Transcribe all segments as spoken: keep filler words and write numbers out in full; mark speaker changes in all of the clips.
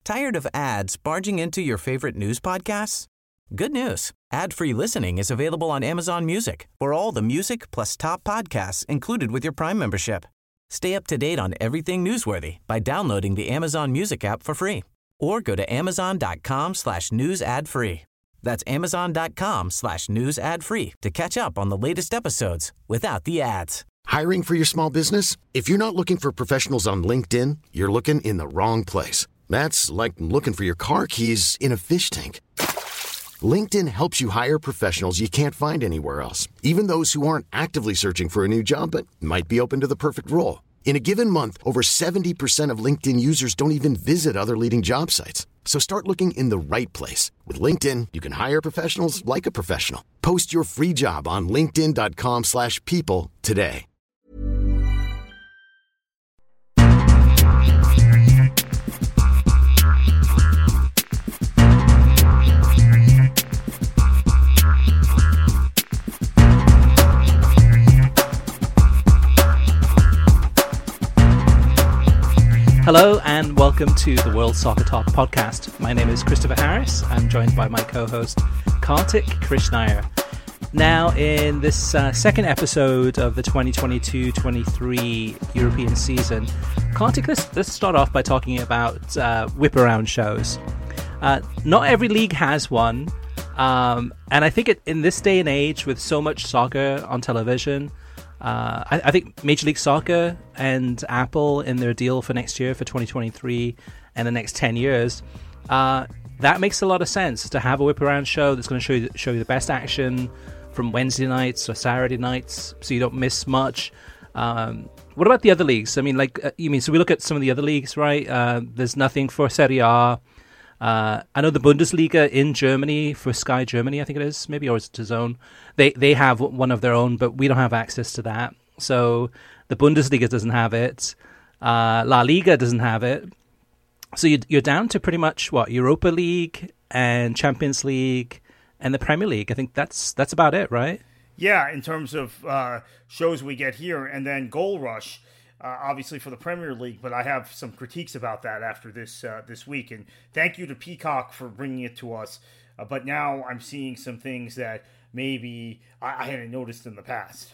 Speaker 1: Tired of ads barging into your favorite news podcasts? Good news. Ad-free listening is available on Amazon Music for all the music plus top podcasts included with your Prime membership. Stay up to date on everything newsworthy by downloading the Amazon Music app for free or go to amazon.com slash news ad free. That's amazon.com slash news ad free to catch up on the latest episodes without the ads.
Speaker 2: Hiring for your small business? If you're not looking for professionals on LinkedIn, you're looking in the wrong place. That's like looking for your car keys in a fish tank. LinkedIn helps you hire professionals you can't find anywhere else, even those who aren't actively searching for a new job but might be open to the perfect role. In a given month, over seventy percent of LinkedIn users don't even visit other leading job sites. So start looking in the right place. With LinkedIn, you can hire professionals like a professional. Post your free job on linkedin.com slash people today.
Speaker 3: Hello and welcome to the World Soccer Talk podcast. My name is Christopher Harris. I'm joined by my co-host Kartik Krishnaiyer. Now, in this uh, second episode of the twenty twenty-two twenty-three European season, Kartik, let's, let's start off by talking about uh, whip-around shows. Uh, not every league has one, um, and I think it, in this day and age with so much soccer on television, Uh, I, I think Major League Soccer and Apple in their deal for next year, for twenty twenty-three and the next ten years, uh, that makes a lot of sense to have a whip-around show that's going to show you, show you the best action from Wednesday nights or Saturday nights so you don't miss much. Um, what about the other leagues? I mean, like, uh, you mean, so we look at some of the other leagues, right? Uh, there's nothing for Serie A. Uh, I know the Bundesliga in Germany, for Sky Germany, I think it is, maybe, or it's DAZN. They they have one of their own, but we don't have access to that. So the Bundesliga doesn't have it. Uh, La Liga doesn't have it. So you're, you're down to pretty much, what, Europa League and Champions League and the Premier League. I think that's that's about it, right?
Speaker 4: Yeah, in terms of uh, shows we get here. And then Goal Rush, Uh, obviously for the Premier League, but I have some critiques about that after this uh, this week. And thank you to Peacock for bringing it to us. Uh, but now I'm seeing some things that maybe I, I hadn't noticed in the past.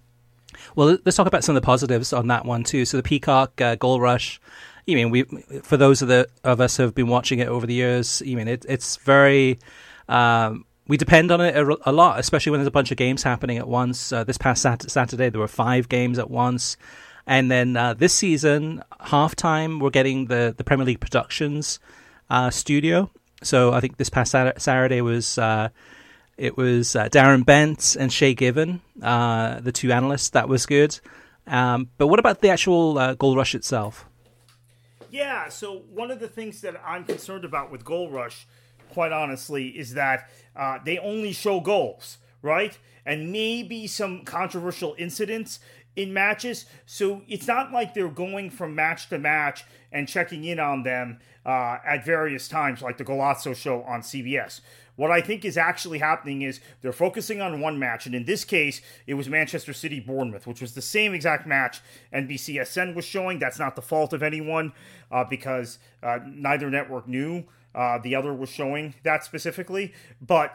Speaker 3: Well, let's talk about some of the positives on that one too. So the Peacock uh, Goal Rush, you mean, we for those of the of us who have been watching it over the years, you mean it, it's very. Um, we depend on it a, a lot, especially when there's a bunch of games happening at once. Uh, this past sat- Saturday, there were five games at once. And then uh, this season, halftime, we're getting the, the Premier League Productions uh, studio. So I think this past Saturday was uh, it was uh, Darren Bent and Shay Given, uh, the two analysts. That was good. Um, but what about the actual uh, Goal Rush itself?
Speaker 4: Yeah, so one of the things that I'm concerned about with Goal Rush, quite honestly, is that uh, they only show goals, right? And maybe some controversial incidents in matches, so it's not like they're going from match to match and checking in on them uh, at various times, like the Golazzo show on C B S. What I think is actually happening is they're focusing on one match, and in this case, it was Manchester City-Bournemouth, which was the same exact match N B C S N was showing. That's not the fault of anyone, uh, because uh, neither network knew uh, the other was showing that specifically, but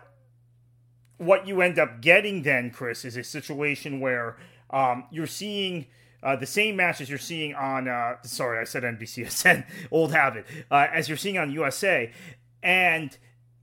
Speaker 4: what you end up getting then, Chris, is a situation where Um, you're seeing uh, the same matches you're seeing on, uh, sorry, I said N B C S N, old habit, uh, as you're seeing on U S A. And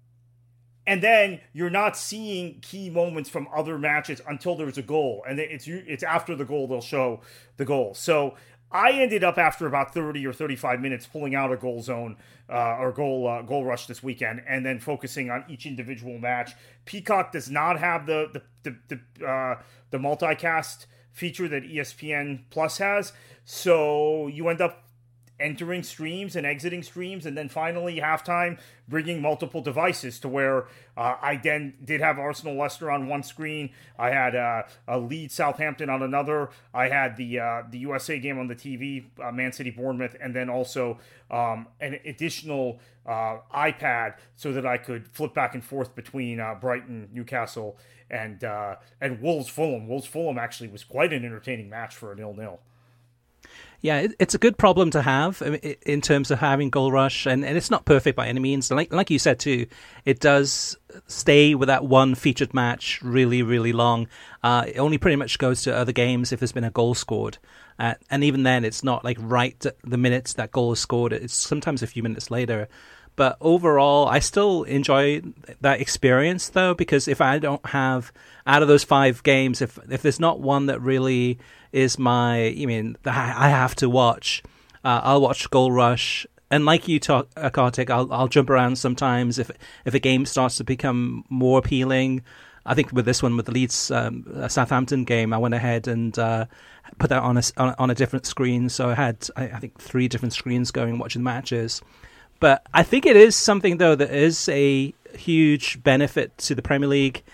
Speaker 4: and then you're not seeing key moments from other matches until there's a goal. And it's it's after the goal they'll show the goal. So I ended up after about thirty or thirty-five minutes pulling out a goal zone uh, or goal uh, goal rush this weekend and then focusing on each individual match. Peacock does not have the the the the, uh, the multicast feature that E S P N Plus has, so you end up entering streams and exiting streams, and then finally halftime bringing multiple devices to where uh, I then did have Arsenal Leicester on one screen. I had uh, a Leeds Southampton on another. I had the uh, the U S A game on the T V, uh, Man City Bournemouth, and then also um, an additional uh, iPad so that I could flip back and forth between uh, Brighton, Newcastle, and uh, and Wolves Fulham. Wolves Fulham actually was quite an entertaining match for a nil-nil.
Speaker 3: Yeah, it, it's a good problem to have in terms of having Goal Rush, and, and it's not perfect by any means. Like like you said too, it does stay with that one featured match really, really long. Uh, it only pretty much goes to other games if there's been a goal scored. Uh, and even then, it's not like right at the minute that goal is scored. It's sometimes a few minutes later. But overall, I still enjoy that experience, though, because if I don't have, out of those five games, if if there's not one that really is my, I mean, I have to watch, uh, I'll watch Goal Rush. And like you talk, uh, Kartik, I'll I'll jump around sometimes if if a game starts to become more appealing. I think with this one, with the Leeds um, Southampton game, I went ahead and uh, put that on a on, on a different screen. So I had I, I think three different screens going watching matches. But I think it is something, though, that is a huge benefit to the Premier League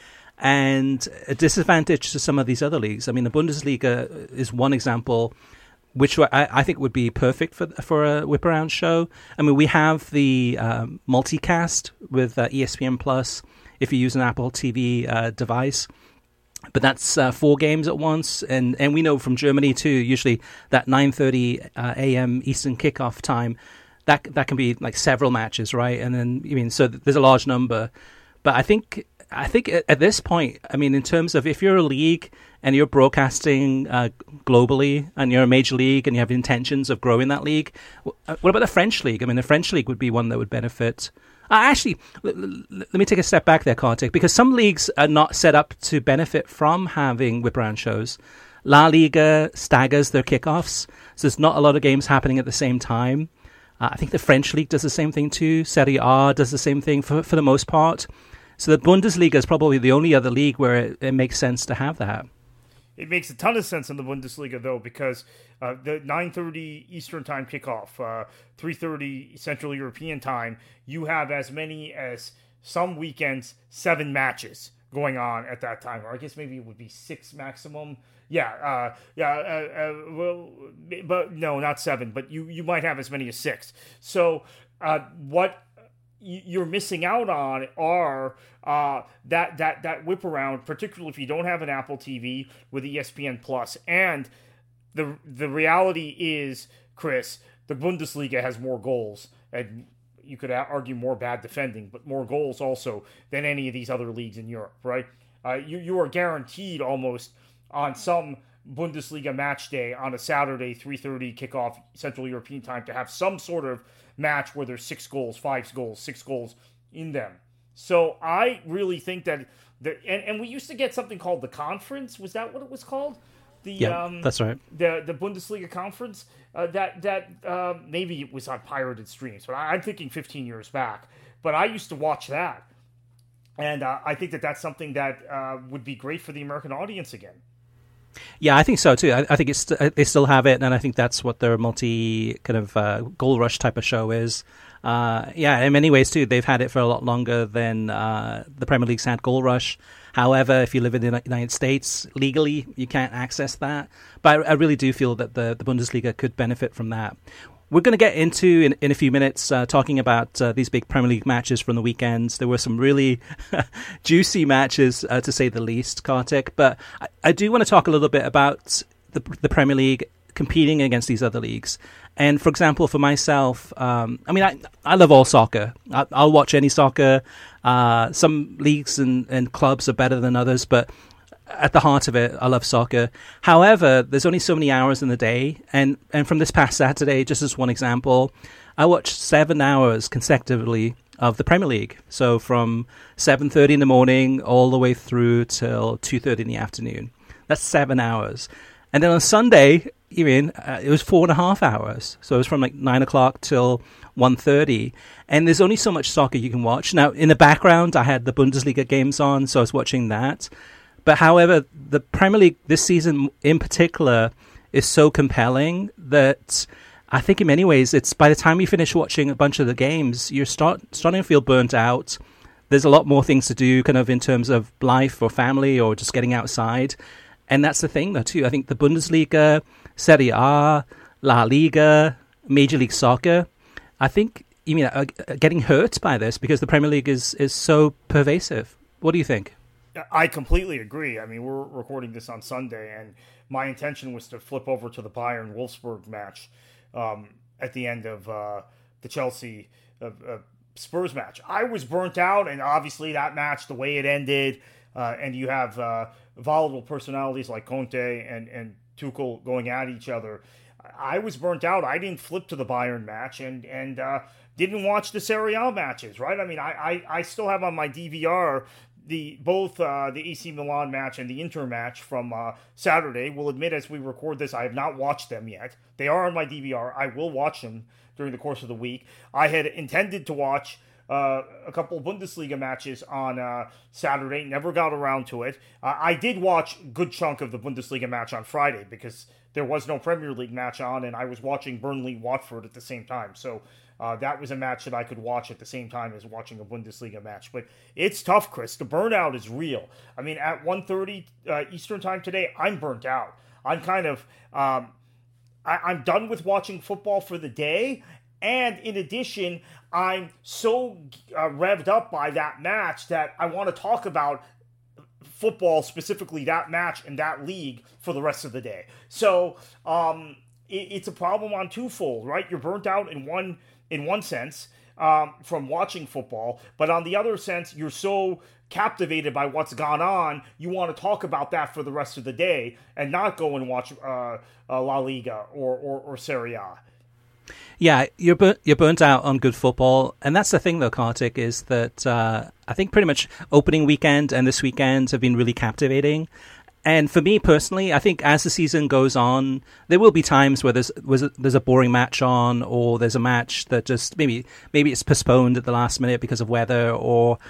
Speaker 3: and a disadvantage to some of these other leagues. I mean, the Bundesliga is one example, which I, I think would be perfect for for a whip around show. I mean, we have the um, multicast with uh, E S P N Plus if you use an Apple T V uh, device. But that's uh, four games at once, and, and we know from Germany too. Usually that nine thirty uh, a.m. Eastern kickoff time. That that can be like several matches, right? And then I mean, so there's a large number. But I think I think at this point, I mean, in terms of if you're a league and you're broadcasting uh, globally, and you're a major league and you have intentions of growing that league, what about the French league? I mean, the French league would be one that would benefit. Uh, actually, l- l- let me take a step back there, Kartik, because some leagues are not set up to benefit from having whip around shows. La Liga staggers their kickoffs, so there's not a lot of games happening at the same time. Uh, I think the French league does the same thing too. Serie A does the same thing for for the most part. So the Bundesliga is probably the only other league where it, it makes sense to have that.
Speaker 4: It makes a ton of sense in the Bundesliga, though, because uh, the nine thirty Eastern time kickoff, uh, three thirty Central European time, you have as many as some weekends, seven matches going on at that time. Or I guess maybe it would be six maximum. Yeah, uh, yeah, uh, uh, well, but no, not seven, but you, you might have as many as six. So uh, what you're missing out on are uh, that that that whip around, particularly if you don't have an Apple T V with E S P N Plus. And the the reality is, Chris, the Bundesliga has more goals, and you could argue more bad defending, but more goals also than any of these other leagues in Europe, right? Uh, you you are guaranteed almost on some Bundesliga match day on a Saturday, three thirty kickoff Central European time, to have some sort of match where there's six goals, five goals, six goals in them. So I really think that, the, and, and we used to get something called the conference. Was that what it was called? The,
Speaker 3: yeah,
Speaker 4: um,
Speaker 3: that's right.
Speaker 4: The the Bundesliga conference. Uh, that that uh, maybe it was on pirated streams, but I, I'm thinking fifteen years back. But I used to watch that, and uh, I think that that's something that uh, would be great for the American audience again.
Speaker 3: Yeah, I think so too. I, I think it's they still have it, and I think that's what their multi kind of uh, Goal Rush type of show is. Uh, yeah, in many ways too, they've had it for a lot longer than uh, the Premier League's had Goal Rush. However, if you live in the United States, legally you can't access that. But I, I really do feel that the, the Bundesliga could benefit from that. We're going to get into, in, in a few minutes, uh, talking about uh, these big Premier League matches from the weekends. There were some really juicy matches, uh, to say the least, Kartik. But I, I do want to talk a little bit about the, the Premier League competing against these other leagues. And, for example, for myself, um, I mean, I, I love all soccer. I, I'll watch any soccer. Uh, some leagues and, and clubs are better than others, but at the heart of it, I love soccer. However, there's only so many hours in the day. And, and from this past Saturday, just as one example, I watched seven hours consecutively of the Premier League. So from seven thirty in the morning all the way through till two thirty in the afternoon. That's seven hours. And then on Sunday, even uh, it was four and a half hours. So it was from like nine o'clock till one thirty. And there's only so much soccer you can watch. Now, in the background, I had the Bundesliga games on, so I was watching that. But however, the Premier League this season in particular is so compelling that I think in many ways, it's by the time you finish watching a bunch of the games, you're start, starting to feel burnt out. There's a lot more things to do kind of in terms of life or family or just getting outside. And that's the thing, though, too. I think the Bundesliga, Serie A, La Liga, Major League Soccer, I think you mean are getting hurt by this because the Premier League is, is so pervasive. What do you think?
Speaker 4: I completely agree. I mean, we're recording this on Sunday, and my intention was to flip over to the Bayern Wolfsburg match um, at the end of uh, the Chelsea uh, uh, Spurs match. I was burnt out, and obviously that match, the way it ended, uh, and you have uh, volatile personalities like Conte and, and Tuchel going at each other. I was burnt out. I didn't flip to the Bayern match and and uh, didn't watch the Serie A matches, right? I mean, I, I, I still have on my D V R the both uh, the A C Milan match and the Inter match from uh, Saturday. Will admit, as we record this, I have not watched them yet. They are on my D V R. I will watch them during the course of the week. I had intended to watch uh, a couple of Bundesliga matches on uh, Saturday, never got around to it. Uh, I did watch a good chunk of the Bundesliga match on Friday because there was no Premier League match on, and I was watching Burnley-Watford at the same time. So uh, that was a match that I could watch at the same time as watching a Bundesliga match. But it's tough, Chris. The burnout is real. I mean, at one thirty uh, Eastern time today, I'm burnt out. I'm kind of... Um, I, I'm done with watching football for the day, and in addition, I'm so uh, revved up by that match that I want to talk about football, specifically that match and that league, for the rest of the day. So um, it, it's a problem on twofold, right? You're burnt out in one in one sense um, from watching football, but on the other sense, you're so captivated by what's gone on, you want to talk about that for the rest of the day and not go and watch uh, uh, La Liga or, or, or Serie A.
Speaker 3: Yeah, you're burnt, you're burnt out on good football. And that's the thing, though, Kartik, is that uh, I think pretty much opening weekend and this weekend have been really captivating. And for me personally, I think as the season goes on, there will be times where there's there's a boring match on, or there's a match that just maybe maybe it's postponed at the last minute because of weather, or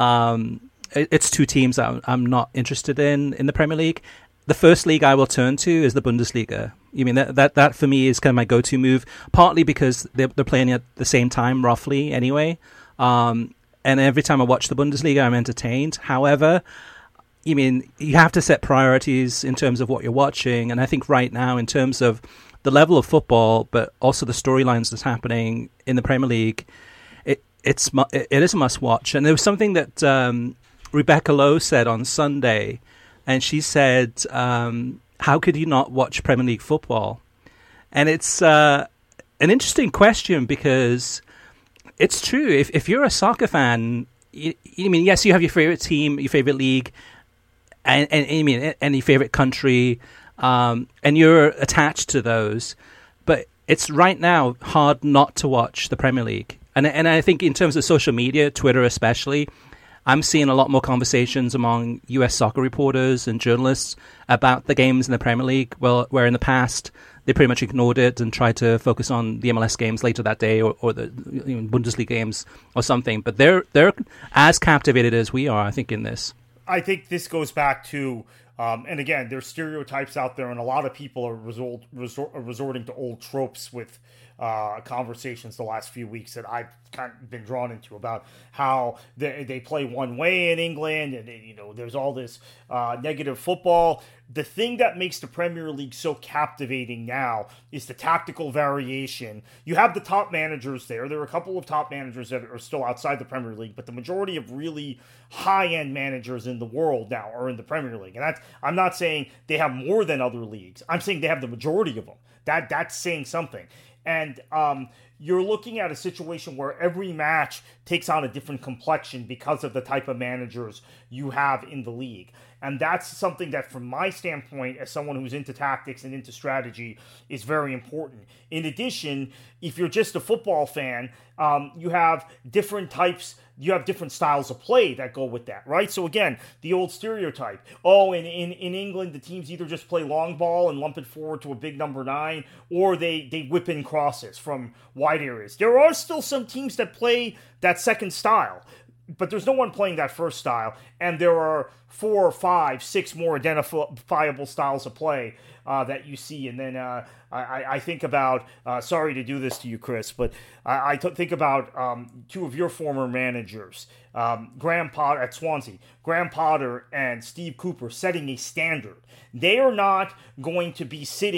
Speaker 3: um, it's two teams that I'm not interested in in the Premier League. The first league I will turn to is the Bundesliga. You mean that that, that for me is kind of my go-to move, partly because they're, they're playing at the same time, roughly, anyway. Um, and every time I watch the Bundesliga, I'm entertained. However, you mean you have to set priorities in terms of what you're watching. And I think right now, in terms of the level of football, but also the storylines that's happening in the Premier League, it it's it is a must-watch. And there was something that um, Rebecca Lowe said on Sunday. And she said, um, how could you not watch Premier League football? And it's uh, an interesting question because it's true. If if you're a soccer fan, you, you mean, yes, you have your favorite team, your favorite league, and, and, and, I mean, and your favorite country, um, and you're attached to those. But it's right now hard not to watch the Premier League. And, and I think in terms of social media, Twitter especially, I'm seeing a lot more conversations among U S soccer reporters and journalists about the games in the Premier League, well, where in the past they pretty much ignored it and tried to focus on the M L S games later that day, or, or the you know, Bundesliga games or something. But they're they're as captivated as we are, I think, in this.
Speaker 4: I think this goes back to, um, and again, there's stereotypes out there, and a lot of people are resort, resort, resorting to old tropes with Uh, conversations the last few weeks that I've kind of been drawn into about how they, they play one way in England, and you know there's all this uh, negative football. The thing that makes the Premier League so captivating now is the tactical variation. You have the top managers there. There are a couple of top managers that are still outside the Premier League, but the majority of really high-end managers in the world now are in the Premier League. And that's, I'm not saying they have more than other leagues. I'm saying they have the majority of them. That that's saying something. And um, you're looking at a situation where every match takes on a different complexion because of the type of managers you have in the league. And that's something that, from my standpoint, as someone who's into tactics and into strategy, is very important. In addition, if you're just a football fan, um, you have different types, you have different styles of play that go with that, right? So again, the old stereotype. Oh, in, in, in England, the teams either just play long ball and lump it forward to a big number nine, or they, they whip in crosses from wide areas. There are still some teams that play that second style, but there's no one playing that first style, and there are four or five, six more identifiable styles of play uh, that you see. And then uh, I, I think about, uh, sorry to do this to you, Chris, but I, I t- think about um, two of your former managers, um, Graham Potter at Swansea, Graham Potter and Steve Cooper, setting a standard. They are not going to be sitting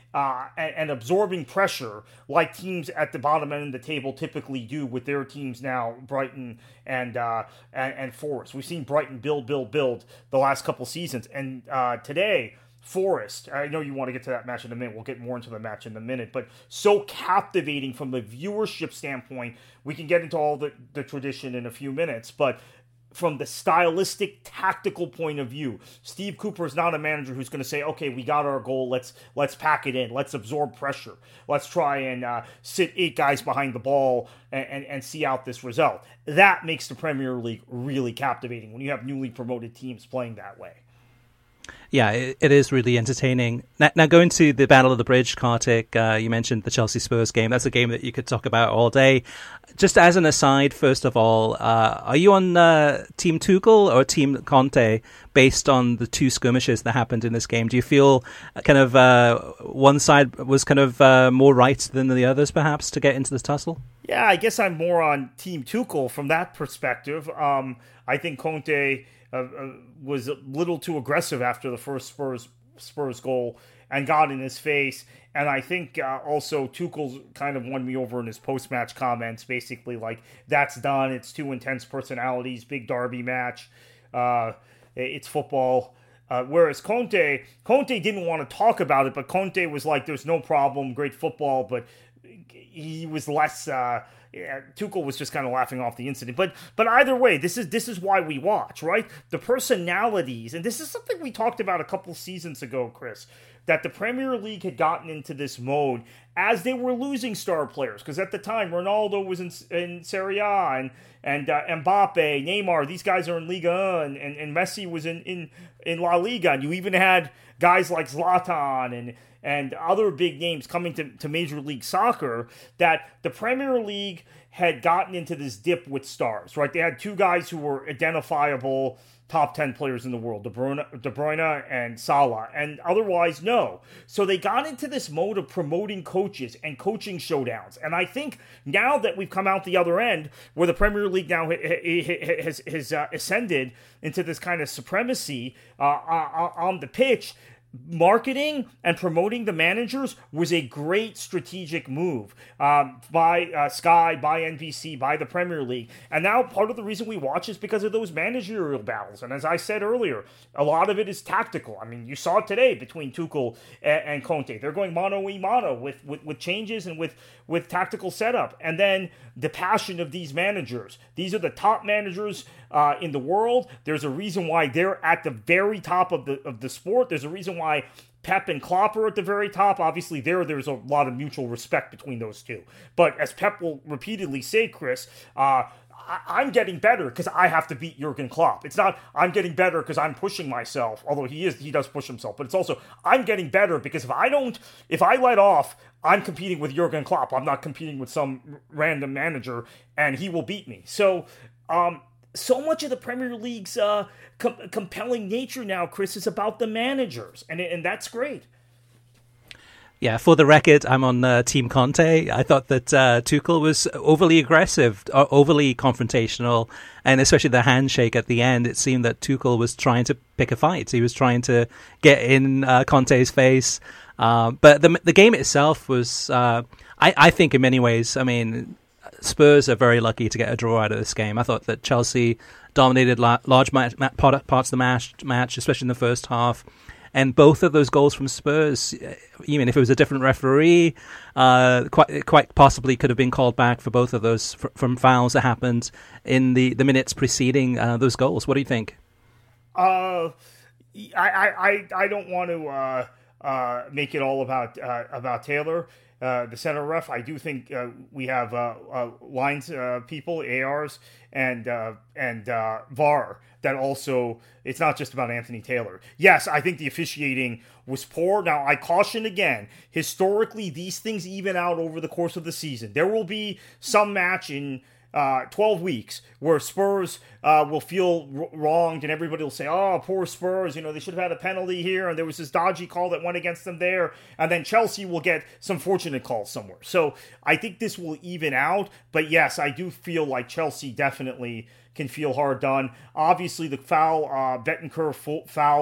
Speaker 4: uh, and, and absorbing pressure like teams at the bottom end of the table typically do with their teams now, Brighton and uh, and, and Forest. We've seen Brighton build, build, build the last couple seasons, and uh, today, Forest, I know you want to get to that match in a minute. We'll get more into the match in a minute, but so captivating from the viewership standpoint. We can get into all the, the tradition in a few minutes, but from the stylistic, tactical point of view, Steve Cooper is not a manager who's going to say, okay, we got our goal, let's let's pack it in, let's absorb pressure, let's try and uh, sit eight guys behind the ball and, and, and see out this result. That makes the Premier League really captivating when you have newly promoted teams playing that way.
Speaker 3: Yeah, it, it is really entertaining. Now, now, going to the Battle of the Bridge, Kartik, uh, you mentioned the Chelsea-Spurs game. That's a game that you could talk about all day. Just as an aside, first of all, uh, are you on uh, Team Tuchel or Team Conte based on the two skirmishes that happened in this game? Do you feel kind of uh, one side was kind of uh, more right than the others, perhaps, to get into this tussle?
Speaker 4: Yeah, I guess I'm more on Team Tuchel from that perspective. Um, I think Conte uh, uh, was a little too aggressive after the first Spurs Spurs goal and got in his face. And I think uh, also Tuchel's kind of won me over in his post-match comments, basically like, that's done, it's two intense personalities, big derby match, uh, it's football. Uh, whereas Conte, Conte didn't want to talk about it, but Conte was like, there's no problem, great football, but he was less... Uh, Yeah, Tuchel was just kind of laughing off the incident. But but either way, this is this is why we watch, right? The personalities, and this is something we talked about a couple seasons ago, Chris, that the Premier League had gotten into this mode as they were losing star players. Because at the time, Ronaldo was in, in Serie A, and, and uh, Mbappe, Neymar, these guys are in Liga, and, and, and Messi was in, in, in La Liga. And you even had guys like Zlatan and and other big names coming to, to Major League Soccer, that the Premier League had gotten into this dip with stars, right? They had two guys who were identifiable top ten players in the world, De Bruyne, De Bruyne and Salah, and otherwise, no. So they got into this mode of promoting coaches and coaching showdowns. And I think now that we've come out the other end, where the Premier League now has, has uh, ascended into this kind of supremacy uh, on the pitch, marketing and promoting the managers was a great strategic move um, by uh, Sky, by N B C, by the Premier League. And now part of the reason we watch is because of those managerial battles. And as I said earlier, a lot of it is tactical. I mean, you saw it today between Tuchel and, and Conte. They're going mano-a-mano with, with, with changes and with, with tactical setup. And then the passion of these managers. These are the top managers uh, in the world. There's a reason why they're at the very top of the of the sport. There's a reason why Pep and Klopp are at the very top. Obviously, there there's a lot of mutual respect between those two. But as Pep will repeatedly say, Chris, uh, I- I'm getting better because I have to beat Jurgen Klopp. It's not I'm getting better because I'm pushing myself, although he is he does push himself. But it's also I'm getting better because if I don't, if I let off, I'm competing with Jurgen Klopp. I'm not competing with some random manager, and he will beat me. So, um, so much of the Premier League's uh, com- compelling nature now, Chris, is about the managers, and and that's great.
Speaker 3: Yeah, for the record, I'm on uh, Team Conte. I thought that uh, Tuchel was overly aggressive, uh, overly confrontational, and especially the handshake at the end. It seemed that Tuchel was trying to pick a fight. He was trying to get in uh, Conte's face. Uh, but the the game itself was, uh, I, I think in many ways, I mean, Spurs are very lucky to get a draw out of this game. I thought that Chelsea dominated la- large ma- ma- parts of the match, match, especially in the first half. And both of those goals from Spurs, even if it was a different referee, uh, quite quite possibly could have been called back for both of those f- from fouls that happened in the, the minutes preceding uh, those goals. What do you think?
Speaker 4: Uh, I I I don't want to uh, uh, make it all about uh, about Taylor, uh, the center ref. I do think uh, we have uh, uh, lines uh, people, A Rs, and uh, and uh, V A R. That also, it's not just about Anthony Taylor. Yes, I think the officiating was poor. Now, I caution again, historically, these things even out over the course of the season. There will be some match in uh, twelve weeks where Spurs uh, will feel r- wronged and everybody will say, oh, poor Spurs, you know, they should have had a penalty here and there was this dodgy call that went against them there. And then Chelsea will get some fortunate calls somewhere. So I think this will even out. But yes, I do feel like Chelsea definitely can feel hard done. Obviously, the foul, uh, Bentancur fouled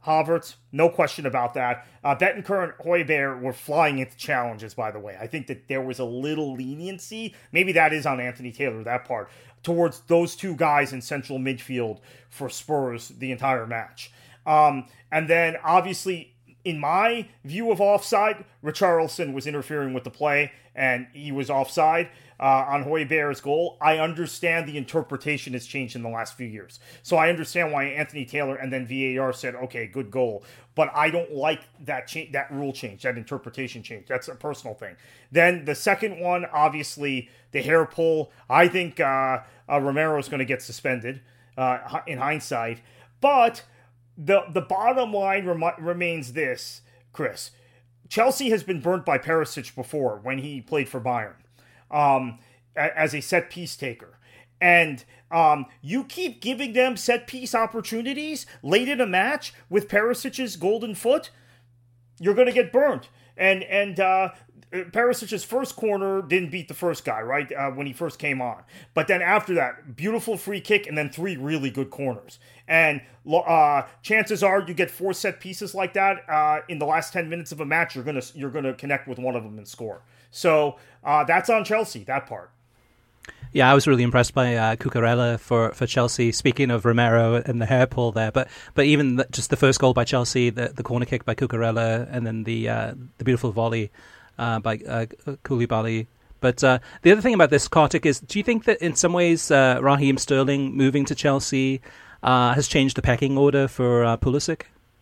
Speaker 4: Havertz, no question about that. Uh, Betancourt and Højbjerg were flying into challenges, by the way. I think that there was a little leniency. Maybe that is on Anthony Taylor, that part, towards those two guys in central midfield for Spurs the entire match. Um, and then, obviously, in my view of offside, Richarlison was interfering with the play, and he was offside uh, on Højbjerg's goal. I understand the interpretation has changed in the last few years. So I understand why Anthony Taylor and then V A R said, okay, good goal. But I don't like that cha- that rule change, that interpretation change. That's a personal thing. Then the second one, obviously, the hair pull. I think uh, uh, Romero's going to get suspended uh, in hindsight. But the, the bottom line rem- remains this, Chris. Chelsea has been burnt by Perisic before when he played for Bayern. Um, as a set piece taker. And um, you keep giving them set piece opportunities late in a match with Perisic's golden foot, you're going to get burnt. And and uh, Perisic's first corner didn't beat the first guy, right, uh, when he first came on. But then after that, beautiful free kick and then three really good corners. And uh, chances are you get four set pieces like that uh, in the last ten minutes of a match, you're going to you're going to connect with one of them and score. So uh, that's on Chelsea, that part.
Speaker 3: Yeah, I was really impressed by uh, Cucurella for, for Chelsea. Speaking of Romero and the hair pull there, but but even the, just the first goal by Chelsea, the, the corner kick by Cucurella, and then the uh, the beautiful volley uh, by uh, Koulibaly. But uh, the other thing about this, Kartik, is do you think that in some ways uh, Raheem Sterling moving to Chelsea uh, has changed the pecking order for uh, Pulisic?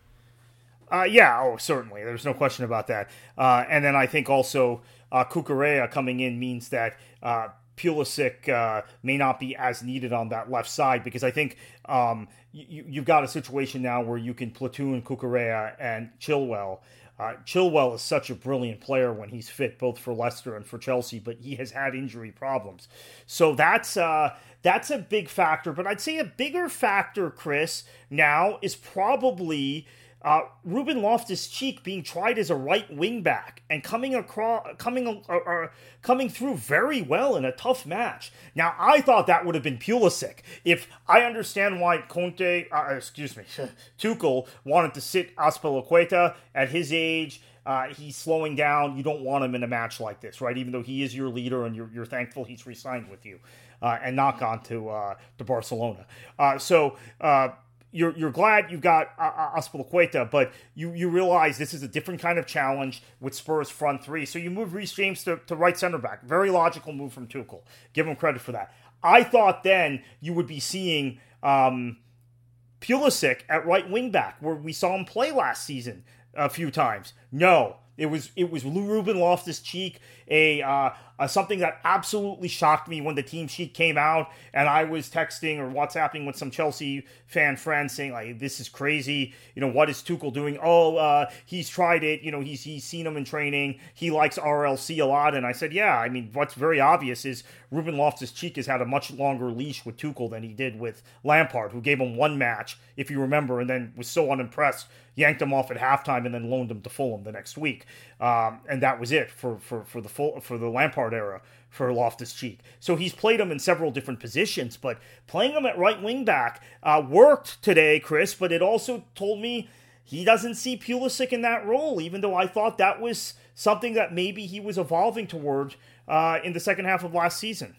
Speaker 4: Uh, yeah, oh, certainly. There's no question about that. Uh, and then I think also uh, Cucurella coming in means that uh, Pulisic uh, may not be as needed on that left side, because I think um, you, you've got a situation now where you can platoon Cucurella and Chilwell. Uh, Chilwell is such a brilliant player when he's fit, both for Leicester and for Chelsea, but he has had injury problems. So that's uh, that's a big factor. But I'd say a bigger factor, Chris, now is probably Uh, Ruben Loftus-Cheek being tried as a right wing back and coming across, coming uh, uh, coming through very well in a tough match. Now, I thought that would have been Pulisic. If I understand why Conte, uh, excuse me, Tuchel wanted to sit Azpilicueta at his age. Uh, he's slowing down. You don't want him in a match like this, right? Even though he is your leader and you're, you're thankful he's re-signed with you uh, and not gone to uh, to Barcelona. Uh, so. Uh, You're you're glad you've got uh, Azpilicueta, but you, you realize this is a different kind of challenge with Spurs front three. So you move Reece James to, to right center back. Very logical move from Tuchel. Give him credit for that. I thought then you would be seeing um, Pulisic at right wing back, where we saw him play last season a few times. No, it was it was Ruben Loftus-Cheek, a uh, uh, something that absolutely shocked me when the team sheet came out, and I was texting or WhatsApping with some Chelsea fan friends saying, like, this is crazy. You know, what is Tuchel doing? Oh, uh, he's tried it. You know, he's he's seen him in training. He likes R L C a lot. And I said, yeah, I mean, what's very obvious is Ruben Loftus-Cheek has had a much longer leash with Tuchel than he did with Lampard, who gave him one match, if you remember, and then was so unimpressed, yanked him off at halftime and then loaned him to Fulham the next week. Um, and that was it for, for, for the full, for the Lampard era for Loftus-Cheek. So he's played him in several different positions, but playing him at right wing back uh, worked today, Chris, but it also told me he doesn't see Pulisic in that role, even though I thought that was something that maybe he was evolving toward uh, in the second half of last season.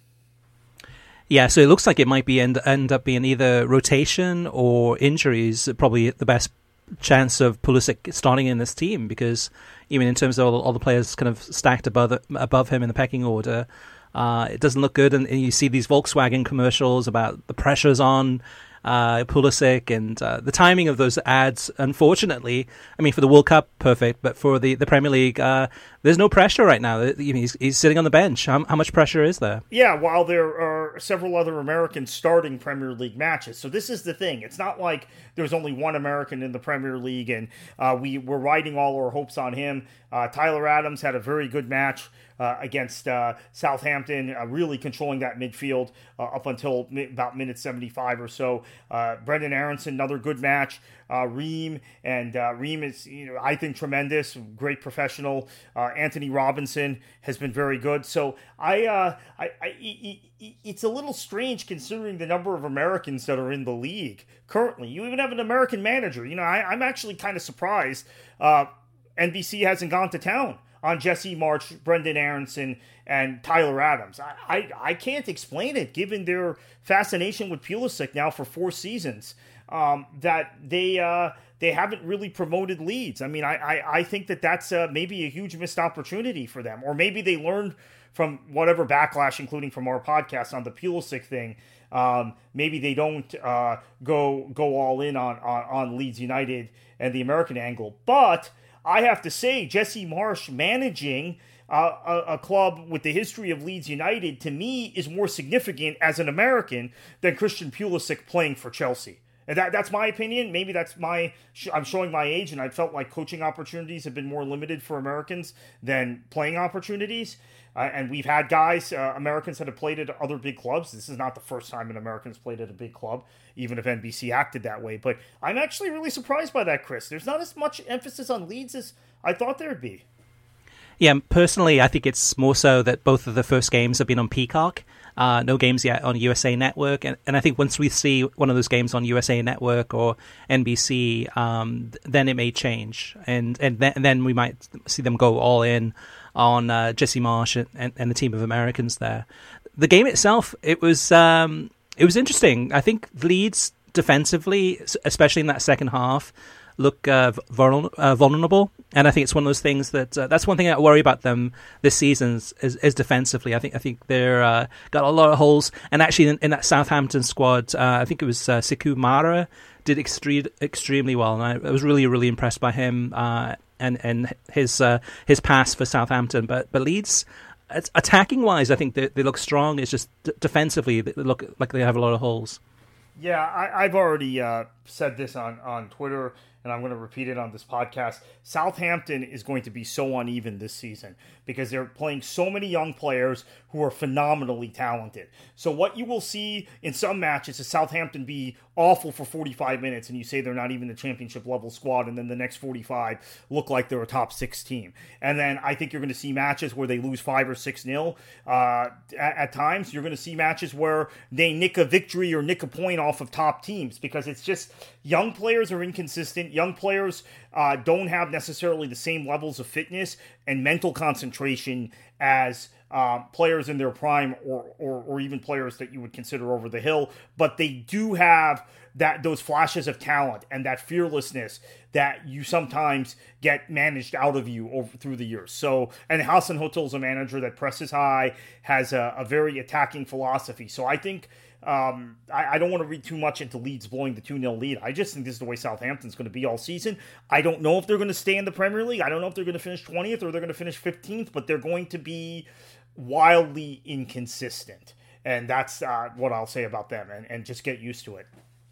Speaker 3: Yeah, so it looks like it might be end, end up being either rotation or injuries, probably the best chance of Pulisic starting in this team, because even in terms of all, all the players kind of stacked above above him in the pecking order, uh, it doesn't look good. And, and you see these Volkswagen commercials about the pressures on uh, Pulisic, and uh, the timing of those ads, unfortunately, I mean, for the World Cup, perfect, but for the, the Premier League, uh, there's no pressure right now. He's, he's sitting on the bench. How, how much pressure is there?
Speaker 4: Yeah, while there are several other Americans starting Premier League matches. So this is the thing. It's not like there's only one American in the Premier League, and uh, we were riding all our hopes on him. Uh, Tyler Adams had a very good match uh, against uh, Southampton, uh, really controlling that midfield uh, up until mi- about minute seventy-five or so. Uh, Brendan Aronson, another good match. Uh, Reem, and uh, Reem is, you know, I think tremendous, great professional. Uh, Anthony Robinson has been very good. So I, uh, I, I, it's a little strange considering the number of Americans that are in the league currently. You even have an American manager. You know, I, I'm actually kind of surprised uh, N B C hasn't gone to town on Jesse Marsch, Brendan Aronson, and Tyler Adams. I, I, I can't explain it, given their fascination with Pulisic now for four seasons. Um, that they uh, they haven't really promoted Leeds. I mean, I, I, I think that that's uh, maybe a huge missed opportunity for them. Or maybe they learned from whatever backlash, including from our podcast on the Pulisic thing. Um, maybe they don't uh, go go all in on, on, on Leeds United and the American angle. But I have to say, Jesse Marsch managing uh, a, a club with the history of Leeds United, to me, is more significant as an American than Christian Pulisic playing for Chelsea. And that, that's my opinion. Maybe that's my, I'm showing my age, and I felt like coaching opportunities have been more limited for Americans than playing opportunities. Uh, and we've had guys, uh, Americans that have played at other big clubs. This is not the first time an American's played at a big club, even if N B C acted that way. But I'm actually really surprised by that, Chris. There's not as much emphasis on Leeds as I thought there'd be.
Speaker 3: Yeah, personally, I think it's more so that both of the first games have been on Peacock. Uh, no games yet on U S A Network. And, and I think once we see one of those games on U S A Network or N B C, um, then it may change. And and then, and then we might see them go all in on uh, Jesse Marsch and, and, and the team of Americans there. The game itself, it was um, it was interesting. I think Leeds defensively, especially in that second half, look uh, vulnerable, and I think it's one of those things that uh, that's one thing I worry about them this season is, is, is defensively. I think I think they're uh, got a lot of holes, and actually in, in that Southampton squad, uh, I think it was uh, Sekou Mara did extre- extremely well, and I, I was really really impressed by him uh, and and his uh, his pass for Southampton. But but Leeds, attacking wise, I think they, they look strong. It's just d- defensively they look like they have a lot of holes.
Speaker 4: Yeah, I, I've already uh, said this on, on Twitter, and I'm going to repeat it on this podcast. Southampton is going to be so uneven this season because they're playing so many young players who are phenomenally talented. So what you will see in some matches is Southampton be awful for forty-five minutes, and you say they're not even the championship level squad, and then the next forty-five look like they're a top six team. And then I think you're going to see matches where they lose five or six nil. Uh, at, at times, you're going to see matches where they nick a victory or nick a point off of top teams because it's just young players are inconsistent. Young players uh, don't have necessarily the same levels of fitness and mental concentration as uh, players in their prime or, or or even players that you would consider over the hill. But they do have that those flashes of talent and that fearlessness that you sometimes get managed out of you over through the years. So, and Hasenhüttl is a manager that presses high, has a, a very attacking philosophy. So I think Um, I, I don't want to read too much into Leeds blowing the two nil lead. I just think this is the way Southampton's going to be all season. I don't know if they're going to stay in the Premier League. I don't know if they're going to finish twentieth or they're going to finish fifteenth, but they're going to be wildly inconsistent. And that's uh, what I'll say about them, and, and just get used to it.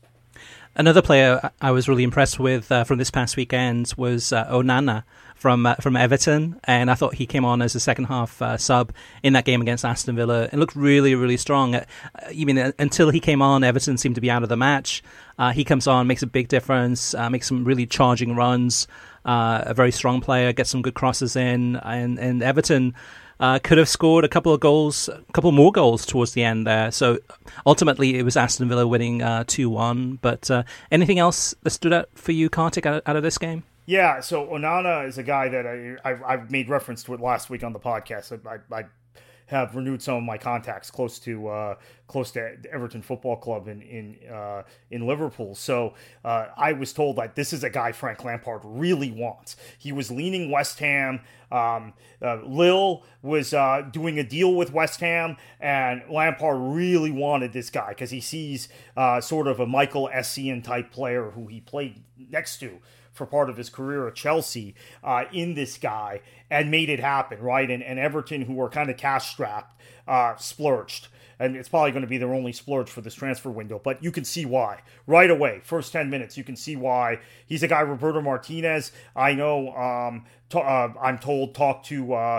Speaker 3: Another player I was really impressed with uh, from this past weekend was uh, Onana from uh, from Everton, and I thought he came on as a second half uh, sub in that game against Aston Villa and looked really, really strong. Uh, you mean uh, until he came on, Everton seemed to be out of the match. Uh, he comes on, makes a big difference, uh, makes some really charging runs. Uh, a very strong player, gets some good crosses in, and and Everton Uh, could have scored a couple of goals, a couple more goals towards the end there. So ultimately, it was Aston Villa winning uh, two one. But uh, anything else that stood out for you, Kartik, out, out of this game?
Speaker 4: Yeah, so Onana is a guy that I, I've, I've made reference to it last week on the podcast. I, I, I have renewed some of my contacts close to uh, close to Everton Football Club in in uh, in Liverpool. So uh, I was told that this is a guy Frank Lampard really wants. He was leaning West Ham. Um, uh, Lille was uh, doing a deal with West Ham, and Lampard really wanted this guy because he sees uh, sort of a Michael Essien type player who he played next to for part of his career at Chelsea uh, in this guy, and made it happen, right? And, and Everton, who were kind of cash-strapped, uh, splurged. And it's probably going to be their only splurge for this transfer window, but you can see why. Right away, first ten minutes, you can see why. He's a guy, Roberto Martinez, I know, um, to, uh, I'm told, talked to... Uh,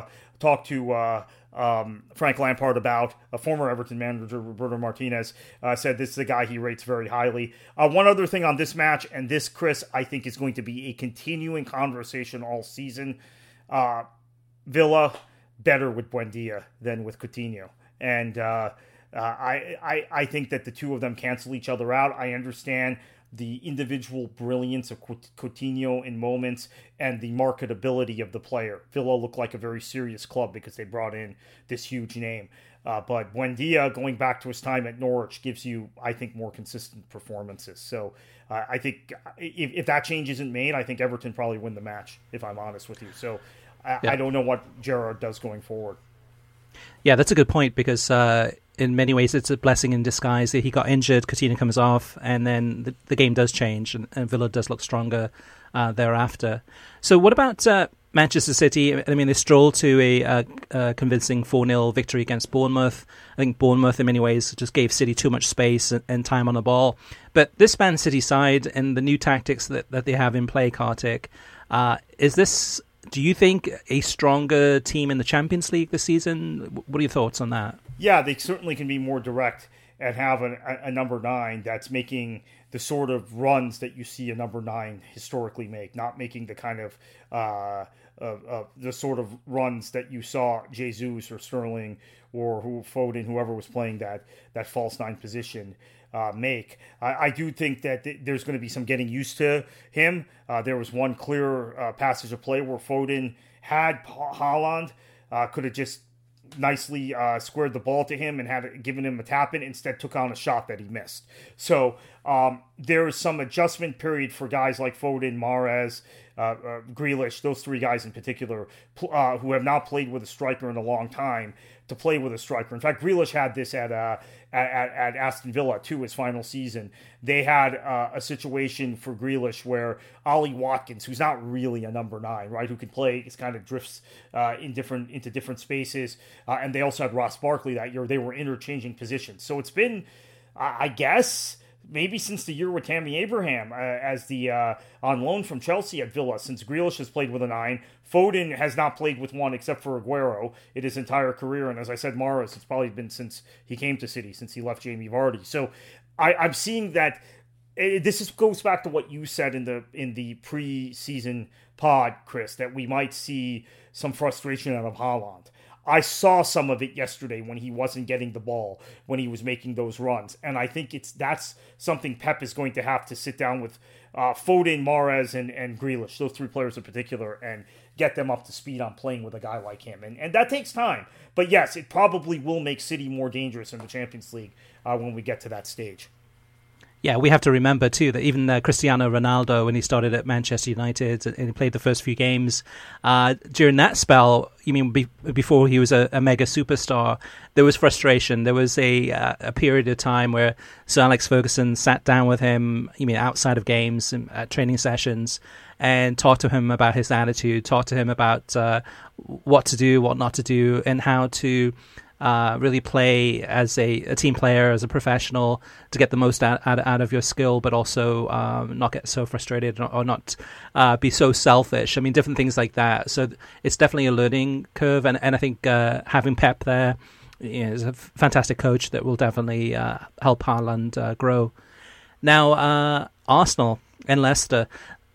Speaker 4: talked to uh, um, Frank Lampard about, a former Everton manager, Roberto Martinez, uh, said this is a guy he rates very highly. Uh, one other thing on this match, and this, Chris, I think is going to be a continuing conversation all season. Uh, Villa better with Buendia than with Coutinho. And uh, uh, I, I, I think that the two of them cancel each other out. I understand the individual brilliance of Coutinho in moments and the marketability of the player. Villa looked like a very serious club because they brought in this huge name. Uh, but Buendia, going back to his time at Norwich, gives you, I think, more consistent performances. So uh, I think if, if that change isn't made, I think Everton probably win the match, if I'm honest with you. So I, yeah. I don't know what Gerrard does going forward.
Speaker 3: Yeah, that's a good point, because uh, in many ways it's a blessing in disguise. He got injured, Coutinho comes off, and then the, the game does change, and, and Villa does look stronger uh, thereafter. So what about uh, Manchester City? I mean, they strolled to a, a, a convincing four nil victory against Bournemouth. I think Bournemouth, in many ways, just gave City too much space and, and time on the ball. But this Man City side and the new tactics that, that they have in play, Kartik, uh, is this... do you think a stronger team in the Champions League this season? What are your thoughts on that?
Speaker 4: Yeah, they certainly can be more direct and have a, a number nine that's making the sort of runs that you see a number nine historically make, not making the kind of uh, uh, uh, the sort of runs that you saw Jesus or Sterling or who Foden, whoever was playing that that false nine position. Uh, make. I, I do think that th- there's going to be some getting used to him. Uh, there was one clear uh, passage of play where Foden had pa- Haaland, uh, could have just nicely uh, squared the ball to him and had given him a tap in, instead took on a shot that he missed. So um, there is some adjustment period for guys like Foden, Mahrez, uh, uh, Grealish, those three guys in particular, uh, who have not played with a striker in a long time, to play with a striker. In fact, Grealish had this at uh, at, at Aston Villa too, his final season. They had uh, a situation for Grealish where Ollie Watkins, who's not really a number nine, right, who can play, it kind of drifts uh, in different into different spaces, uh, and they also had Ross Barkley that year. They were interchanging positions. So it's been, uh, I guess, maybe since the year with Tammy Abraham uh, as the uh, on loan from Chelsea at Villa, since Grealish has played with a nine. Foden has not played with one except for Aguero in his entire career. And as I said, Mahrez, it's probably been since he came to City, since he left Jamie Vardy. So I, I'm seeing that it, this is, goes back to what you said in the in the pre-season pod, Chris, that we might see some frustration out of Haaland. I saw some of it yesterday when he wasn't getting the ball, when he was making those runs. And I think it's that's something Pep is going to have to sit down with uh, Foden, Mahrez, and, and Grealish, those three players in particular, and get them up to speed on playing with a guy like him. And, and that takes time. But yes, it probably will make City more dangerous in the Champions League uh, when we get to that stage.
Speaker 3: Yeah, we have to remember, too, that even uh, Cristiano Ronaldo, when he started at Manchester United and he played the first few games, uh, during that spell, you mean be- before he was a, a mega superstar, there was frustration. There was a uh, a period of time where Sir Alex Ferguson sat down with him, you mean outside of games, and, at training sessions, and talked to him about his attitude, talked to him about uh, what to do, what not to do, and how to Uh, really play as a, a team player, as a professional, to get the most out, out, out of your skill, but also um, not get so frustrated or, or not uh, be so selfish. I mean, different things like that. So it's definitely a learning curve, and, and I think uh, having Pep there, you know, is a fantastic coach that will definitely uh, help Haaland uh, grow. Now, uh, Arsenal and Leicester.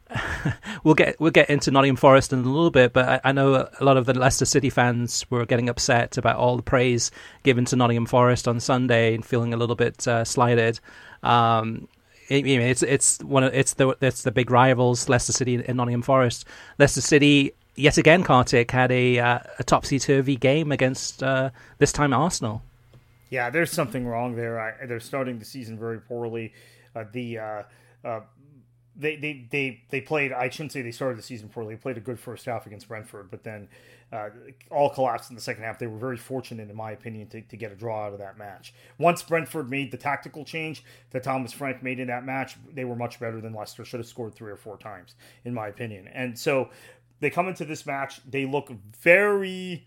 Speaker 3: we'll get we'll get into Nottingham Forest in a little bit, but I, I know a lot of the Leicester City fans were getting upset about all the praise given to Nottingham Forest on Sunday and feeling a little bit uh, slighted. Um, it, you know, it's it's one of it's the it's the big rivals, Leicester City and Nottingham Forest. Leicester City yet again, Kartik, had a uh, a topsy-turvy game against uh, this time Arsenal.
Speaker 4: Yeah, there's something wrong there. I, they're starting the season very poorly. Uh, the uh, uh, They, they they they played, I shouldn't say they started the season poorly. They played a good first half against Brentford, but then uh, all collapsed in the second half. They were very fortunate, in my opinion, to, to get a draw out of that match. Once Brentford made the tactical change that Thomas Frank made in that match, they were much better than Leicester. Should have scored three or four times, in my opinion. And so they come into this match, they look very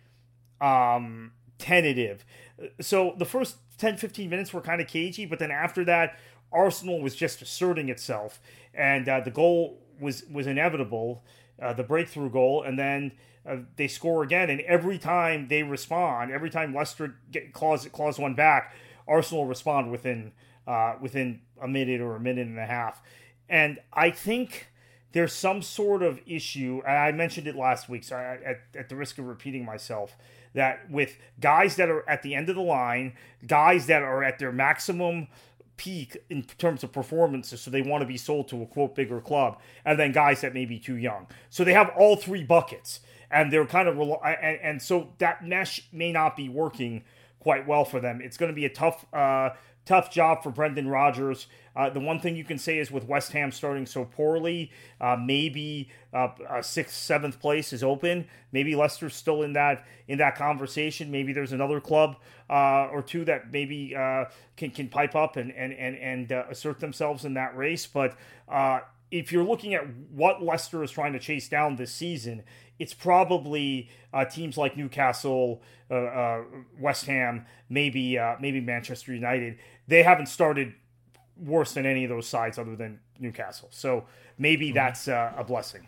Speaker 4: um, tentative. So the first ten, fifteen minutes were kind of cagey, but then after that, Arsenal was just asserting itself, and uh, the goal was was inevitable. uh, the breakthrough goal, and then uh, they score again. And every time they respond, every time Leicester get, claws claws one back, Arsenal respond within uh, within a minute or a minute and a half. And I think there's some sort of issue, and I mentioned it last week, so I, at, at the risk of repeating myself, that with guys that are at the end of the line, guys that are at their maximum peak in terms of performances, so they want to be sold to a, quote, bigger club, and then guys that may be too young. So they have all three buckets, and they're kind of, and, and so that mesh may not be working quite well for them. It's going to be a tough uh, tough job for Brendan Rodgers. Uh, the one thing you can say is with West Ham starting so poorly, uh, maybe uh, a sixth, seventh place is open. Maybe Leicester's still in that in that conversation. Maybe there's another club uh, or two that maybe uh, can can pipe up and and and and uh, assert themselves in that race. But uh, if you're looking at what Leicester is trying to chase down this season, it's probably uh, teams like Newcastle, uh, uh, West Ham, maybe uh, maybe Manchester United. They haven't started worse than any of those sides other than Newcastle. So maybe that's uh, a blessing.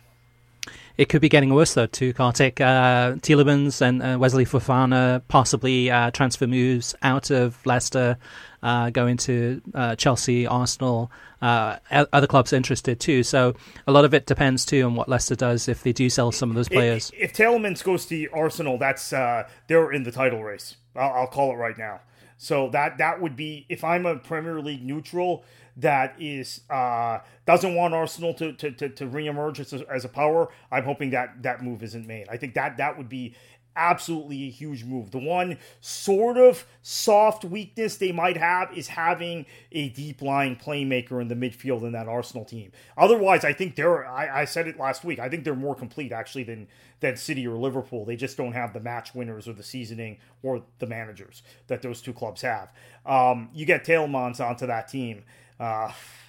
Speaker 3: It could be getting worse, though, too, Kartik. Uh, Tielemans and uh, Wesley Fofana, possibly uh, transfer moves out of Leicester, uh, going to uh, Chelsea, Arsenal, uh, other clubs interested, too. So a lot of it depends, too, on what Leicester does if they do sell some of those players.
Speaker 4: If, if Tielemans goes to Arsenal, that's uh, they're in the title race. I'll, I'll call it right now. So that that would be, if I'm a Premier League neutral that is uh, doesn't want Arsenal to to to, to reemerge as a, as a power, I'm hoping that that move isn't made. I think that that would be absolutely a huge move. The one sort of soft weakness they might have is having a deep-lying playmaker in the midfield in that Arsenal team. Otherwise, I think they're, I, I said it last week, I think they're more complete actually than, than City or Liverpool. They just don't have the match winners or the seasoning or the managers that those two clubs have. Um, you get Tielemans onto that team, uh,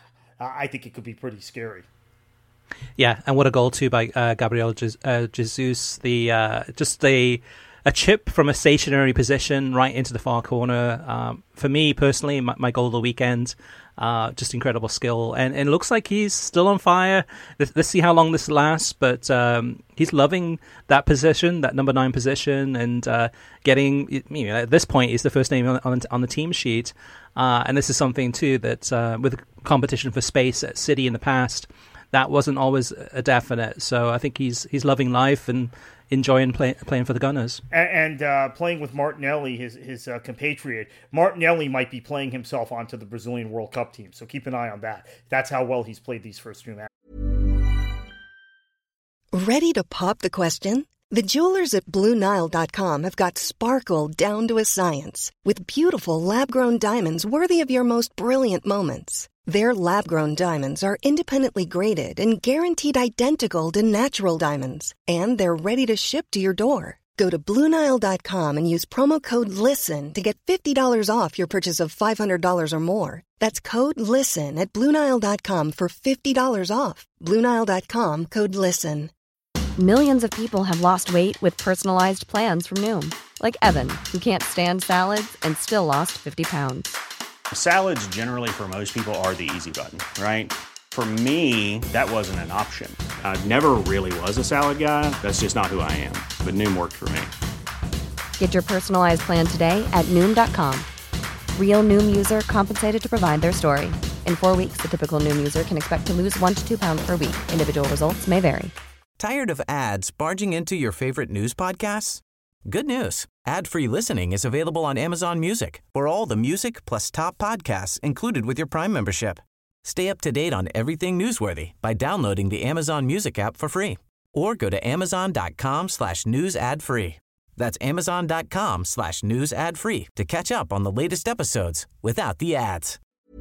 Speaker 4: I think it could be pretty scary.
Speaker 3: Yeah, and what a goal too by uh, Gabriel Je- uh, Jesus. The uh, just a a chip from a stationary position right into the far corner. Um, for me personally, my, my goal of the weekend. Uh, just incredible skill, and, and it looks like he's still on fire. Let's, let's see how long this lasts, but um, he's loving that position, that number nine position, and uh, getting. You know, at this point, he's the first name on on, on the team sheet, uh, and this is something too that uh, with competition for space at City in the past, that wasn't always a definite. So I think he's he's loving life and enjoying play, playing for the Gunners.
Speaker 4: And, and uh, playing with Martinelli, his his uh, compatriot. Martinelli might be playing himself onto the Brazilian World Cup team, so keep an eye on that. That's how well he's played these first few matches.
Speaker 5: Ready to pop the question? The jewelers at Blue Nile dot com have got sparkle down to a science with beautiful lab-grown diamonds worthy of your most brilliant moments. Their lab-grown diamonds are independently graded and guaranteed identical to natural diamonds. And they're ready to ship to your door. Go to Blue Nile dot com and use promo code LISTEN to get fifty dollars off your purchase of five hundred dollars or more. That's code LISTEN at Blue Nile dot com for fifty dollars off. Blue Nile dot com, code LISTEN.
Speaker 6: Millions of people have lost weight with personalized plans from Noom. Like Evan, who can't stand salads and still lost fifty pounds.
Speaker 7: Salads generally for most people are the easy button, right? For me, that wasn't an option. I never really was a salad guy. That's just not who I am. But Noom worked for me.
Speaker 6: Get your personalized plan today at Noom dot com. Real Noom user compensated to provide their story. In four weeks, the typical Noom user can expect to lose one to two pounds per week. Individual results may vary.
Speaker 1: Tired of ads barging into your favorite news podcasts? Good news. Ad-free listening is available on Amazon Music for all the music plus top podcasts included with your Prime membership. Stay up to date on everything newsworthy by downloading the Amazon Music app for free or go to amazon.com slash news ad free. That's amazon.com slash news ad free to catch up on the latest episodes without the ads.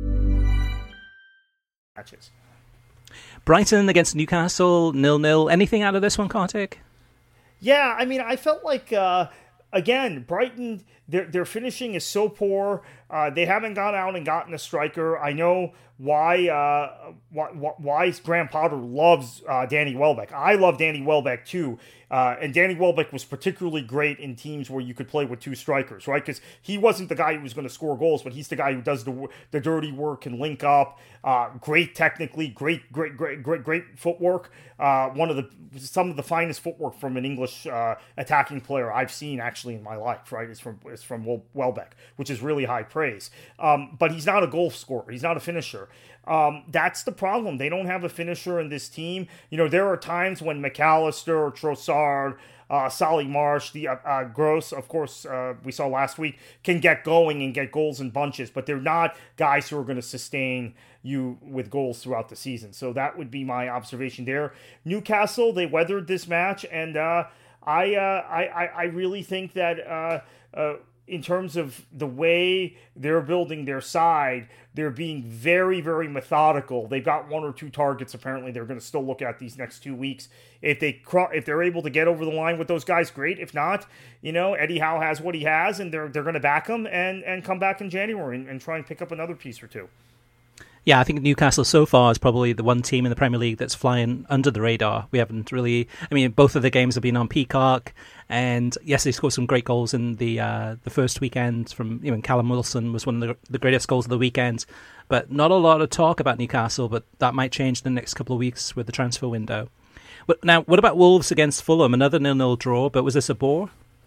Speaker 3: Brighton against Newcastle, nil-nil. Anything out of this one, Kartik?
Speaker 4: Yeah, I mean, I felt like, uh, again, Brighton, their their finishing is so poor. Uh, they haven't gone out and gotten a striker. I know why uh, why, why Graham Potter loves uh, Danny Welbeck. I love Danny Welbeck too. Uh, and Danny Welbeck was particularly great in teams where you could play with two strikers, right? Because he wasn't the guy who was going to score goals, but he's the guy who does the the dirty work and link up. Uh, great technically, great, great, great, great, great footwork. Uh, one of the some of the finest footwork from an English uh, attacking player I've seen actually in my life, right? Is from is from Welbeck, which is really high praise. Um, but he's not a goal scorer. He's not a finisher. Um, that's the problem. They don't have a finisher in this team. You know, there are times when McAllister, Trossard, uh, Solly Marsh, the uh, uh, Gross, of course, uh, we saw last week, can get going and get goals in bunches, but they're not guys who are going to sustain you with goals throughout the season. So that would be my observation there. Newcastle, they weathered this match, and uh, I, uh, I, I really think that uh, uh, in terms of the way they're building their side, they're being very, very methodical. They've got one or two targets. Apparently, they're going to still look at these next two weeks. If they if they're able to get over the line with those guys, great. If not, you know, Eddie Howe has what he has, and they're they're going to back him and, and come back in January and, and try and pick up another piece or two.
Speaker 3: Yeah, I think Newcastle so far is probably the one team in the Premier League that's flying under the radar. We haven't really... I mean, both of the games have been on Peacock, and yes, they scored some great goals in the uh, the first weekend from... You know, Callum Wilson was one of the, the greatest goals of the weekend, but not a lot of talk about Newcastle, but that might change in the next couple of weeks with the transfer window. But now, what about Wolves against Fulham? Another nil-nil draw, but was this a bore?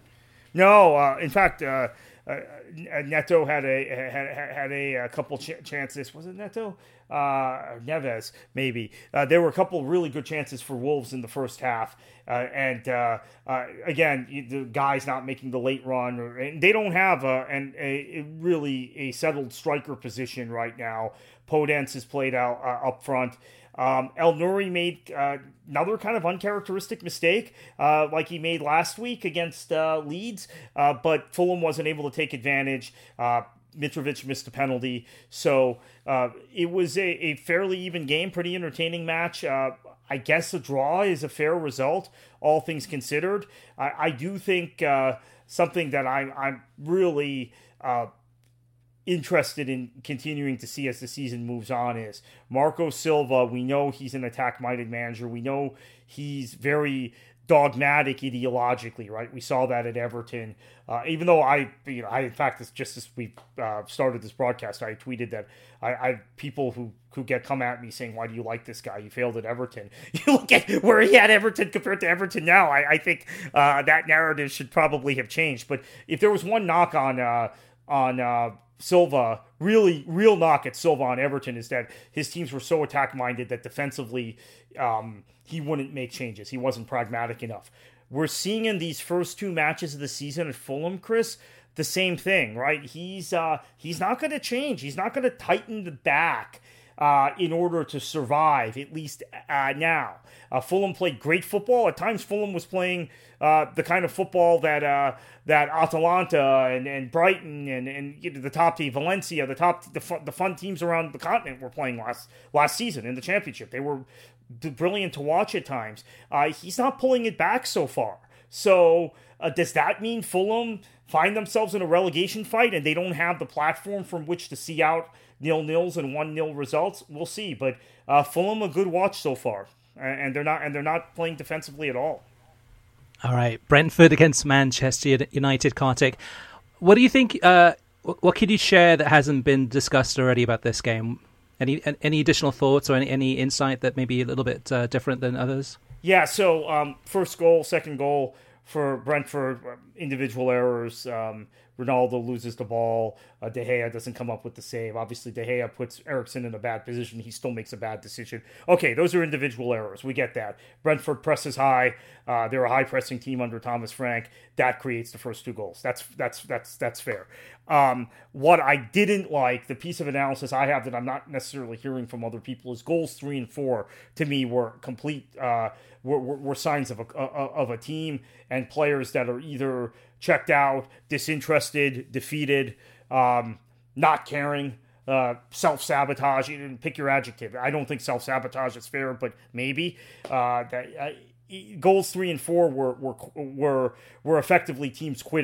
Speaker 4: No, uh, in fact... Uh... Uh, Neto had a had, had a, a couple ch- chances. Was it Neto? Uh, Neves, maybe. Uh, there were a couple really good chances for Wolves in the first half. Uh, and uh, uh, again, the guys not making the late run. Or, and they don't have a, an, a, a really a settled striker position right now. Podence has played out uh, up front. Um, El Nouri made uh, another kind of uncharacteristic mistake, uh, like he made last week against uh, Leeds, uh, but Fulham wasn't able to take advantage. Uh, Mitrovic missed a penalty, so uh, it was a, a fairly even game, pretty entertaining match. Uh, I guess a draw is a fair result, all things considered. I, I do think uh, something that I'm, I'm really... Uh, interested in continuing to see as the season moves on is Marco Silva. We know he's an attack-minded manager. We know he's very dogmatic ideologically, right? We saw that at Everton. Uh, even though I, you know, I in fact, it's just as we uh, started this broadcast, I tweeted that I, I people who who get come at me saying, "Why do you like this guy? You failed at Everton." You look at where he had Everton compared to Everton now. I, I think uh, that narrative should probably have changed. But if there was one knock on uh, on uh, Silva, really, real knock at Silva on Everton is that his teams were so attack-minded that defensively um, he wouldn't make changes. He wasn't pragmatic enough. We're seeing in these first two matches of the season at Fulham, Chris, the same thing, right? He's uh, he's not going to change. He's not going to tighten the back uh, in order to survive, at least uh, now. Uh, Fulham played great football. At times, Fulham was playing uh, the kind of football that uh, that Atalanta and, and Brighton and, and you know, the top team, Valencia, the top the fun, the fun teams around the continent were playing last last season in the championship. They were brilliant to watch at times. Uh, he's not pulling it back so far. So uh, does that mean Fulham find themselves in a relegation fight and they don't have the platform from which to see out nil-nils and one-nil results? We'll see. But uh, Fulham a good watch so far, and they're not and they're not playing defensively at all.
Speaker 3: All right, Brentford against Manchester United, Kartik. What do you think? Uh, what could you share that hasn't been discussed already about this game? Any any additional thoughts or any, any insight that may be a little bit uh, different than others?
Speaker 4: Yeah, so um, first goal, second goal for Brentford, individual errors. Um, Ronaldo loses the ball. Uh, De Gea doesn't come up with the save. Obviously, De Gea puts Eriksen in a bad position. He still makes a bad decision. Okay, those are individual errors. We get that. Brentford presses high. Uh, they're a high-pressing team under Thomas Frank. That creates the first two goals. That's that's that's that's fair. Um, what I didn't like, the piece of analysis I have that I'm not necessarily hearing from other people, is goals three and four to me were complete. Uh, were, were, were signs of a of a team and players that are either checked out, disinterested, defeated, um, not caring, uh, self-sabotage. You didn't pick your adjective. I don't think self-sabotage is fair, but maybe. Uh, that, uh, goals three and four were, were were were effectively teams quitting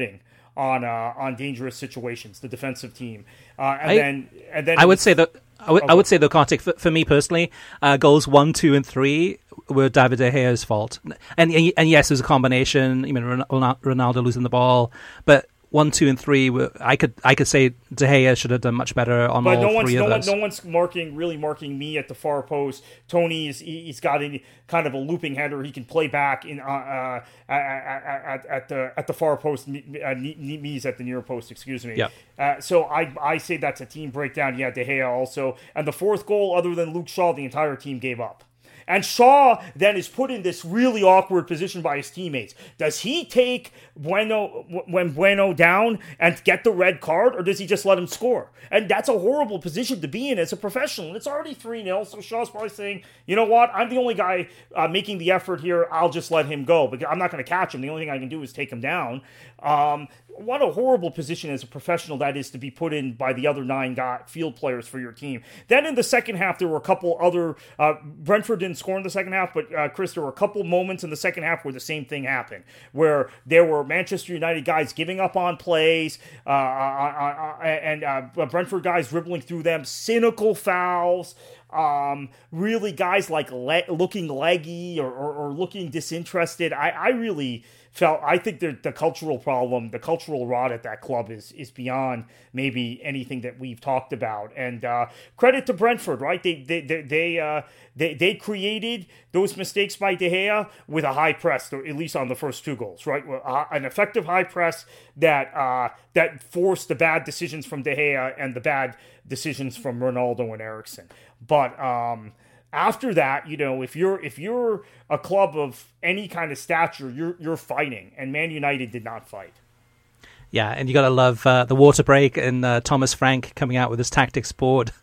Speaker 4: on uh, on dangerous situations, the defensive team. Uh, and
Speaker 3: I,
Speaker 4: then and then
Speaker 3: I would say that I would,
Speaker 4: okay.
Speaker 3: I would say though, Kartik, for, for me personally, uh, goals one, two, and three were David De Gea's fault, and and yes, it was a combination. I mean, Ronaldo losing the ball, but one, two, and three, were, I could I could say De Gea should have done much better on
Speaker 4: but
Speaker 3: all
Speaker 4: no one's,
Speaker 3: three
Speaker 4: no
Speaker 3: of
Speaker 4: one,
Speaker 3: those.
Speaker 4: no one's marking really marking me at the far post. Tony is he, he's got a kind of a looping header he can play back in uh, uh, at, at, at the at the far post. Uh, me's at the near post. Excuse me.
Speaker 3: Yeah.
Speaker 4: Uh, so I I say that's a team breakdown. Yeah, De Gea also, and the fourth goal, other than Luke Shaw, the entire team gave up. And Shaw then is put in this really awkward position by his teammates. Does he take Bueno when Bueno down and get the red card, or does he just let him score? And that's a horrible position to be in as a professional. It's already three nil, so Shaw's probably saying, you know what, I'm the only guy uh, making the effort here. I'll just let him go, because I'm not going to catch him. The only thing I can do is take him down. Um, what a horrible position as a professional that is to be put in by the other nine guy, field players for your team. Then in the second half, there were a couple other... Uh, Brentford didn't score in the second half, but uh, Chris, there were a couple moments in the second half where the same thing happened, where there were Manchester United guys giving up on plays, uh, uh, uh, uh, and uh, Brentford guys dribbling through them, cynical fouls, um, really guys like le- looking leggy or, or, or looking disinterested. I, I really... felt I think the the cultural problem, the cultural rot at that club is is beyond maybe anything that we've talked about. And uh, credit to Brentford, right? They they they they, uh, they they created those mistakes by De Gea with a high press, or at least on the first two goals, right? Uh, an effective high press that uh, that forced the bad decisions from De Gea and the bad decisions from Ronaldo and Eriksen. But um, after that, you know, if you're if you're a club of any kind of stature, you're you're fighting, and Man United did not fight.
Speaker 3: Yeah, and you got to love uh, the water break and uh, Thomas Frank coming out with his tactics board.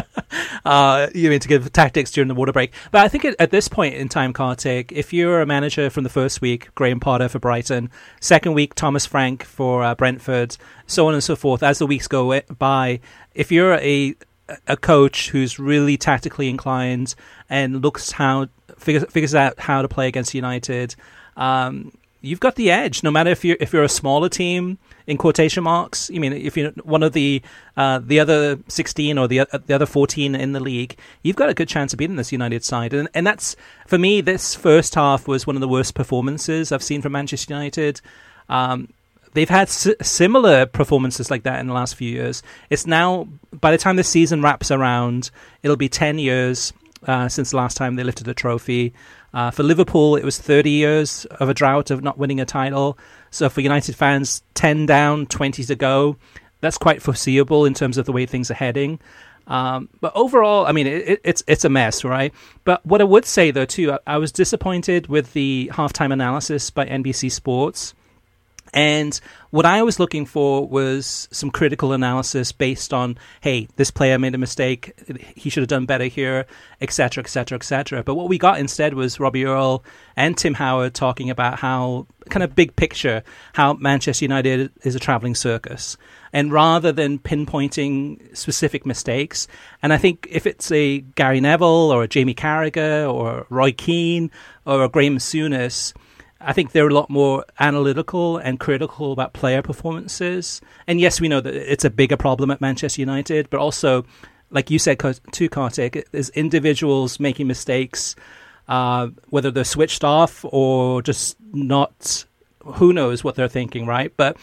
Speaker 3: uh, you mean to give tactics during the water break. But I think at, at this point in time, Kartik, if you're a manager from the first week, Graham Potter for Brighton, second week, Thomas Frank for uh, Brentford, so on and so forth, as the weeks go by, if you're a a coach who's really tactically inclined and looks how figures, figures out how to play against United, um, you've got the edge. No matter if you're if you're a smaller team in quotation marks. I mean, if you're one of the uh, the other sixteen or the uh, the other fourteen in the league, you've got a good chance of beating this United side. And and that's, for me, this first half was one of the worst performances I've seen from Manchester United. Um, They've had s- similar performances like that in the last few years. It's now, by the time the season wraps around, it'll be ten years uh, since the last time they lifted a trophy. Uh, for Liverpool, it was thirty years of a drought of not winning a title. So for United fans, ten down, twenty to go. That's quite foreseeable in terms of the way things are heading. Um, but overall, I mean, it, it's it's a mess, right? But what I would say, though, too, I, I was disappointed with the halftime analysis by N B C Sports. And what I was looking for was some critical analysis based on, hey, this player made a mistake, he should have done better here, et cetera, et cetera, et cetera. But what we got instead was Robbie Earle and Tim Howard talking about how, kind of big picture, how Manchester United is a traveling circus. And rather than pinpointing specific mistakes, and I think if it's a Gary Neville or a Jamie Carragher or Roy Keane or a Graham Souness, I think they're a lot more analytical and critical about player performances. And yes, we know that it's a bigger problem at Manchester United, but also, like you said too, Kartik, there's individuals making mistakes, uh, whether they're switched off or just not, who knows what they're thinking, right? But,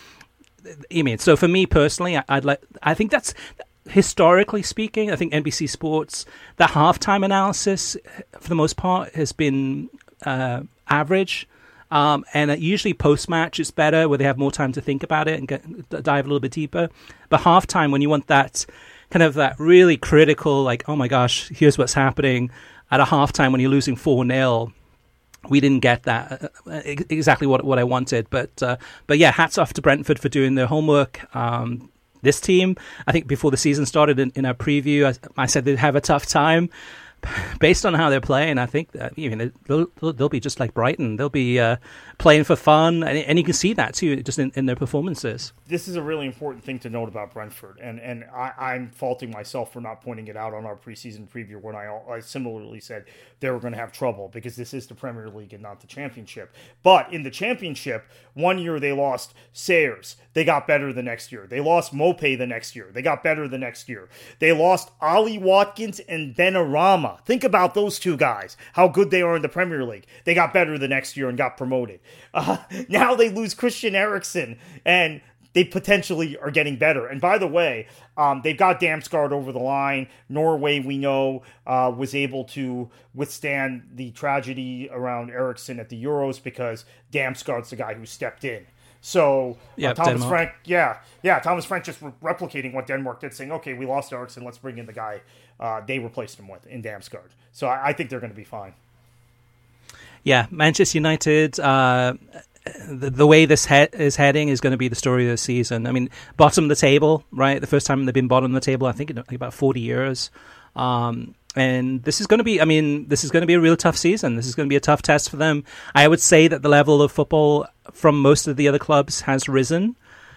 Speaker 3: I mean, so for me personally, I'd like, I think that's, historically speaking, I think N B C Sports, the halftime analysis, for the most part, has been uh, average. Um, and usually post-match it's better, where they have more time to think about it and get, dive a little bit deeper. But halftime, when you want that kind of that really critical, like, oh my gosh, here's what's happening at a halftime when you're losing four nil, we didn't get that uh, exactly what what I wanted. But uh, but yeah, hats off to Brentford for doing their homework. Um, this team, I think before the season started in, in our preview, I, I said they'd have a tough time. based on how they're playing, I think that, you know, they'll, they'll, they'll be just like Brighton. They'll be uh, playing for fun, and, and you can see that too, just in, in their performances.
Speaker 4: This is a really important thing to note about Brentford, and and I, I'm faulting myself for not pointing it out on our preseason preview when I, I similarly said they were going to have trouble, because this is the Premier League and not the Championship. But in the Championship, one year they lost Sayers. They got better the next year. They lost Mopé the next year. They got better the next year. They lost Ollie Watkins and Benrahma. Think about those two guys, how good they are in the Premier League. They got better the next year and got promoted. Uh, now they lose Christian Eriksen, and they potentially are getting better. And by the way, um, they've got Damsgaard over the line. Norway, we know, uh, was able to withstand the tragedy around Eriksen at the Euros because Damsgaard's the guy who stepped in. So
Speaker 3: yeah,
Speaker 4: uh, Thomas
Speaker 3: Denmark.
Speaker 4: Frank, yeah, yeah, Thomas Frank just re- replicating what Denmark did, saying, okay, we lost Eriksen, let's bring in the guy uh, they replaced him with in Damsgaard. So I, I think they're going to be fine.
Speaker 3: Yeah, Manchester United, uh, the, the way this he- is heading is going to be the story of the season. I mean, bottom of the table, right? The first time they've been bottom of the table, I think, in like about forty years. Um, and this is going to be, I mean, this is going to be a real tough season. This is going to be a tough test for them. I would say that the level of football from most of the other clubs has risen.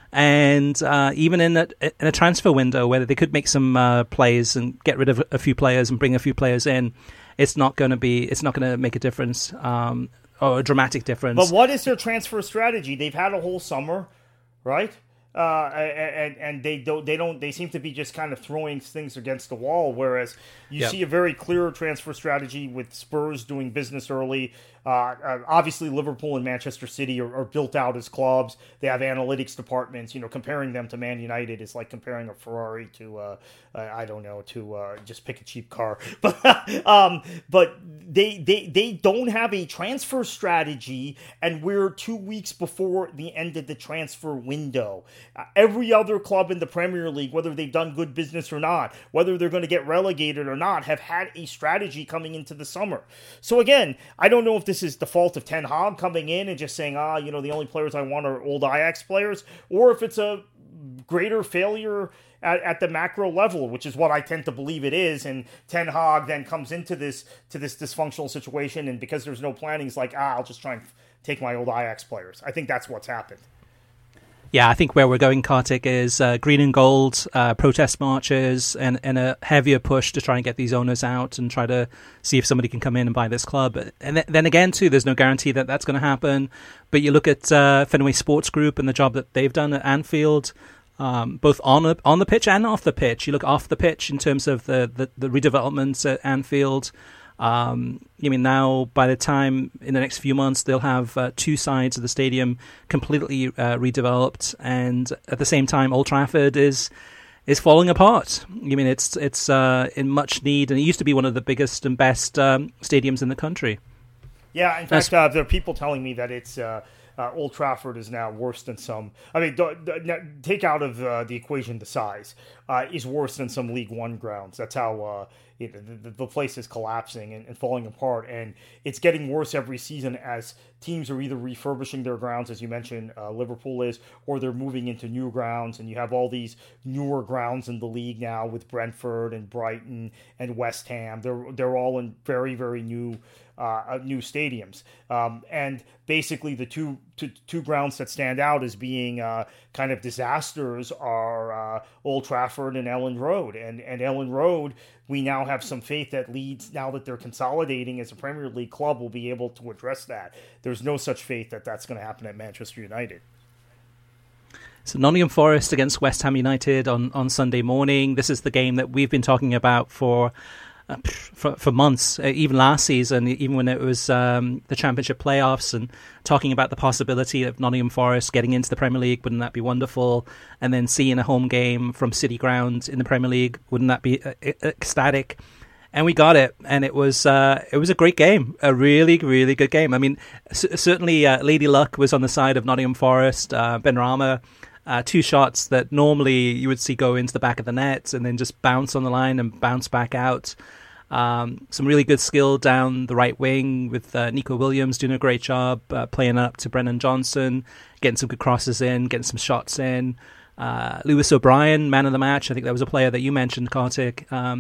Speaker 3: And uh, even in a, in a transfer window where they could make some uh, plays and get rid of a few players and bring a few players in, it's not going to be, it's not going to make a difference, um, or a dramatic difference.
Speaker 4: But what is their transfer strategy? They've had a whole summer, right? Uh, and and they don't they don't they seem to be just kind of throwing things against the wall. Whereas you
Speaker 3: yep.
Speaker 4: see a very clear transfer strategy with Spurs doing business early. Uh, uh, obviously, Liverpool and Manchester City are, are built out as clubs. They have analytics departments. You know, comparing them to Man United is like comparing a Ferrari to uh, uh, I don't know to uh, just pick a cheap car. But um, but they they they don't have a transfer strategy, and we're two weeks before the end of the transfer window. Uh, every other club in the Premier League, whether they've done good business or not, whether they're going to get relegated or not, have had a strategy coming into the summer. So again, I don't know if this is the fault of Ten Hag coming in and just saying, ah, you know, the only players I want are old Ajax players, or if it's a greater failure at, at the macro level, which is what I tend to believe it is. And Ten Hag then comes into this to this dysfunctional situation, and because there's no planning, he's like, ah, I'll just try and take my old Ajax players. I think that's what's happened.
Speaker 3: Yeah, I think where we're going, Kartik, is uh, green and gold, uh, protest marches, and, and a heavier push to try and get these owners out and try to see if somebody can come in and buy this club. And th- then again, too, there's no guarantee that that's going to happen. But you look at uh, Fenway Sports Group and the job that they've done at Anfield, um, both on the, on the pitch and off the pitch. You look off the pitch in terms of the, the, the redevelopments at Anfield. Um, I mean, now by the time in the next few months they'll have uh, two sides of the stadium completely uh, redeveloped, and at the same time Old Trafford is is falling apart. I mean, it's it's uh, in much need, and it used to be one of the biggest and best um, stadiums in the country.
Speaker 4: Yeah, in fact, uh, there are people telling me that it's uh, uh, Old Trafford is now worse than some. I mean, do, do, take out of uh, the equation the size uh, is worse than some League One grounds. That's how. Uh, It, the, the place is collapsing and, and falling apart, and it's getting worse every season as teams are either refurbishing their grounds, as you mentioned, uh, Liverpool is, or they're moving into new grounds, and you have all these newer grounds in the league now with Brentford and Brighton and West Ham. They're they're all in very very new uh, new stadiums, um, and basically the two, two two grounds that stand out as being uh, kind of disasters are uh, Old Trafford and Ellen Road, and and Ellen Road. We now have some faith that Leeds, now that they're consolidating as a Premier League club, will be able to address that. There's no such faith that that's going to happen at Manchester United.
Speaker 3: So Nottingham Forest against West Ham United on, on Sunday morning. This is the game that we've been talking about for uh, for, for months, uh, even last season, even when it was um, the Championship playoffs, and talking about the possibility of Nottingham Forest getting into the Premier League. Wouldn't that be wonderful? And then seeing a home game from City Ground in the Premier League, wouldn't that be uh, ecstatic? And we got it, and it was uh, it was a great game, a really, really good game. I mean, c- certainly uh, Lady Luck was on the side of Nottingham Forest. Uh, Benrahma, uh, two shots that normally you would see go into the back of the net and then just bounce on the line and bounce back out. Um, some really good skill down the right wing with uh, Nico Williams doing a great job, uh, playing up to Brennan Johnson, getting some good crosses in, getting some shots in. Uh, Lewis O'Brien, man of the match. I think that was a player that you mentioned, Kartik, um,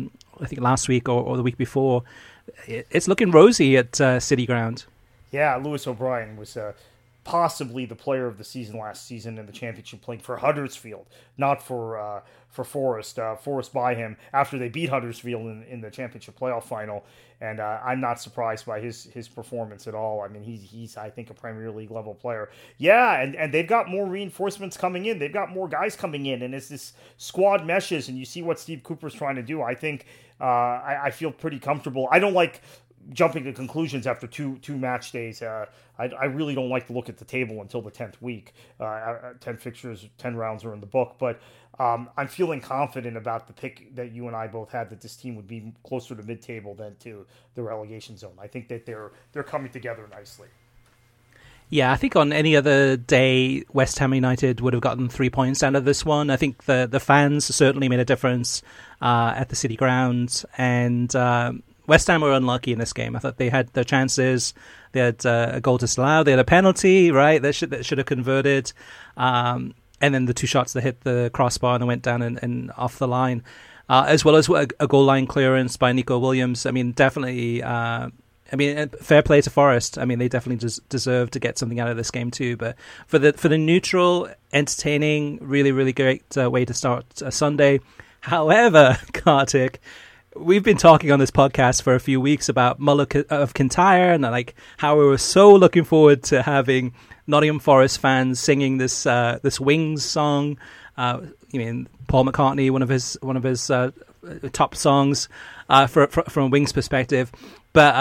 Speaker 3: I think last week or, or the week before. It, it's looking rosy at uh, City Ground.
Speaker 4: Yeah, Lewis O'Brien was uh, possibly the player of the season last season in the championship, playing for Huddersfield, not for uh, for Forest. Uh, Forest by him after they beat Huddersfield in, in the championship playoff final, and uh, I'm not surprised by his his performance at all. I mean, he's he's I think a Premier League level player. Yeah, and, and they've got more reinforcements coming in. They've got more guys coming in, and as this squad meshes, and you see what Steve Cooper's trying to do, I think uh, I, I feel pretty comfortable. I don't like jumping to conclusions after two two match days. Uh, I, I really don't like to look at the table until the tenth week. Uh, ten fixtures, ten rounds are in the book. But um, I'm feeling confident about the pick that you and I both had, that this team would be closer to mid-table than to the relegation zone. I think that they're they're coming together nicely.
Speaker 3: Yeah, I think on any other day, West Ham United would have gotten three points out of this one. I think the, the fans certainly made a difference uh, at the City Ground, and um, West Ham were unlucky in this game. I thought they had their chances. They had uh, a goal disallowed. They had a penalty, right? That should that should have converted. Um, and then the two shots that hit the crossbar and went down and, and off the line, uh, as well as a, a goal line clearance by Nico Williams. I mean, definitely. Uh, I mean, fair play to Forest. I mean, they definitely des- deserve to get something out of this game too. But for the for the neutral, entertaining, really, really great uh, way to start a Sunday. However, Kartik, we've been talking on this podcast for a few weeks about Mull of Kintyre and like how we were so looking forward to having Nottingham Forest fans singing this uh, this Wings song. Uh, you mean Paul McCartney, one of his one of his uh, top songs uh, for, for, from a Wings perspective, but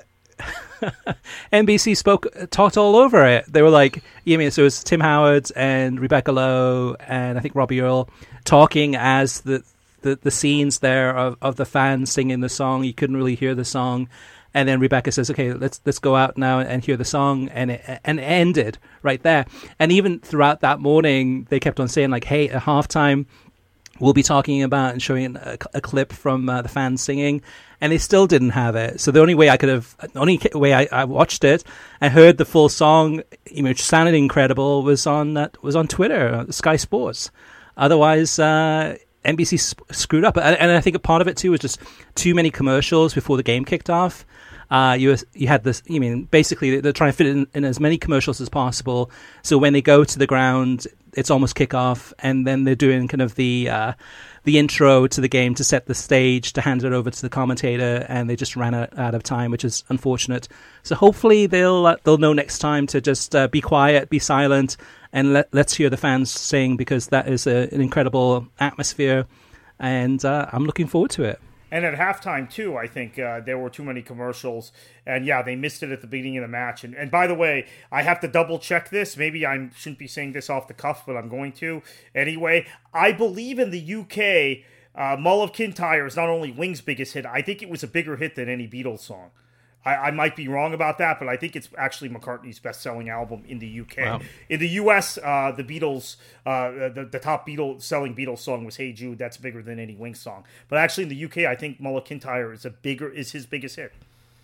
Speaker 3: uh, N B C spoke talked all over it. They were like, you mean so it was Tim Howard and Rebecca Lowe and I think Robbie Earle talking as the The, the scenes there of, of the fans singing the song. You couldn't really hear the song, and then Rebecca says, "Okay, let's let's go out now and hear the song," and it and it ended right there. And even throughout that morning, they kept on saying like, "Hey, at halftime, we'll be talking about and showing a, a clip from uh, the fans singing," and they still didn't have it. So the only way I could have, the only way I, I watched it and heard the full song, which sounded incredible, was on that was on Twitter, Sky Sports. Otherwise, Uh, N B C sp- screwed up, and, and I think a part of it too was just too many commercials before the game kicked off. Uh, you you had this. You mean basically they're trying to fit in, in as many commercials as possible. So when they go to the ground, it's almost kickoff, and then they're doing kind of the uh, the intro to the game to set the stage to hand it over to the commentator, and they just ran out, out of time, which is unfortunate. So hopefully they'll uh, they'll know next time to just uh, be quiet, be silent. And let, let's hear the fans sing, because that is a, an incredible atmosphere, and uh, I'm looking forward to it.
Speaker 4: And at halftime, too, I think uh, there were too many commercials. And, yeah, they missed it at the beginning of the match. And, and by the way, I have to double-check this. Maybe I shouldn't be saying this off the cuff, but I'm going to. Anyway, I believe in the U K, uh, Mull of Kintyre is not only Wings' biggest hit, I think it was a bigger hit than any Beatles song. I, I might be wrong about that, but I think it's actually McCartney's best-selling album in the U K. Wow. In the U S, uh, the Beatles, uh, the, the top Beatles-selling Beatles song was "Hey Jude." That's bigger than any Wings song. But actually, in the U K, I think Mull of Kintyre is a bigger is his biggest hit.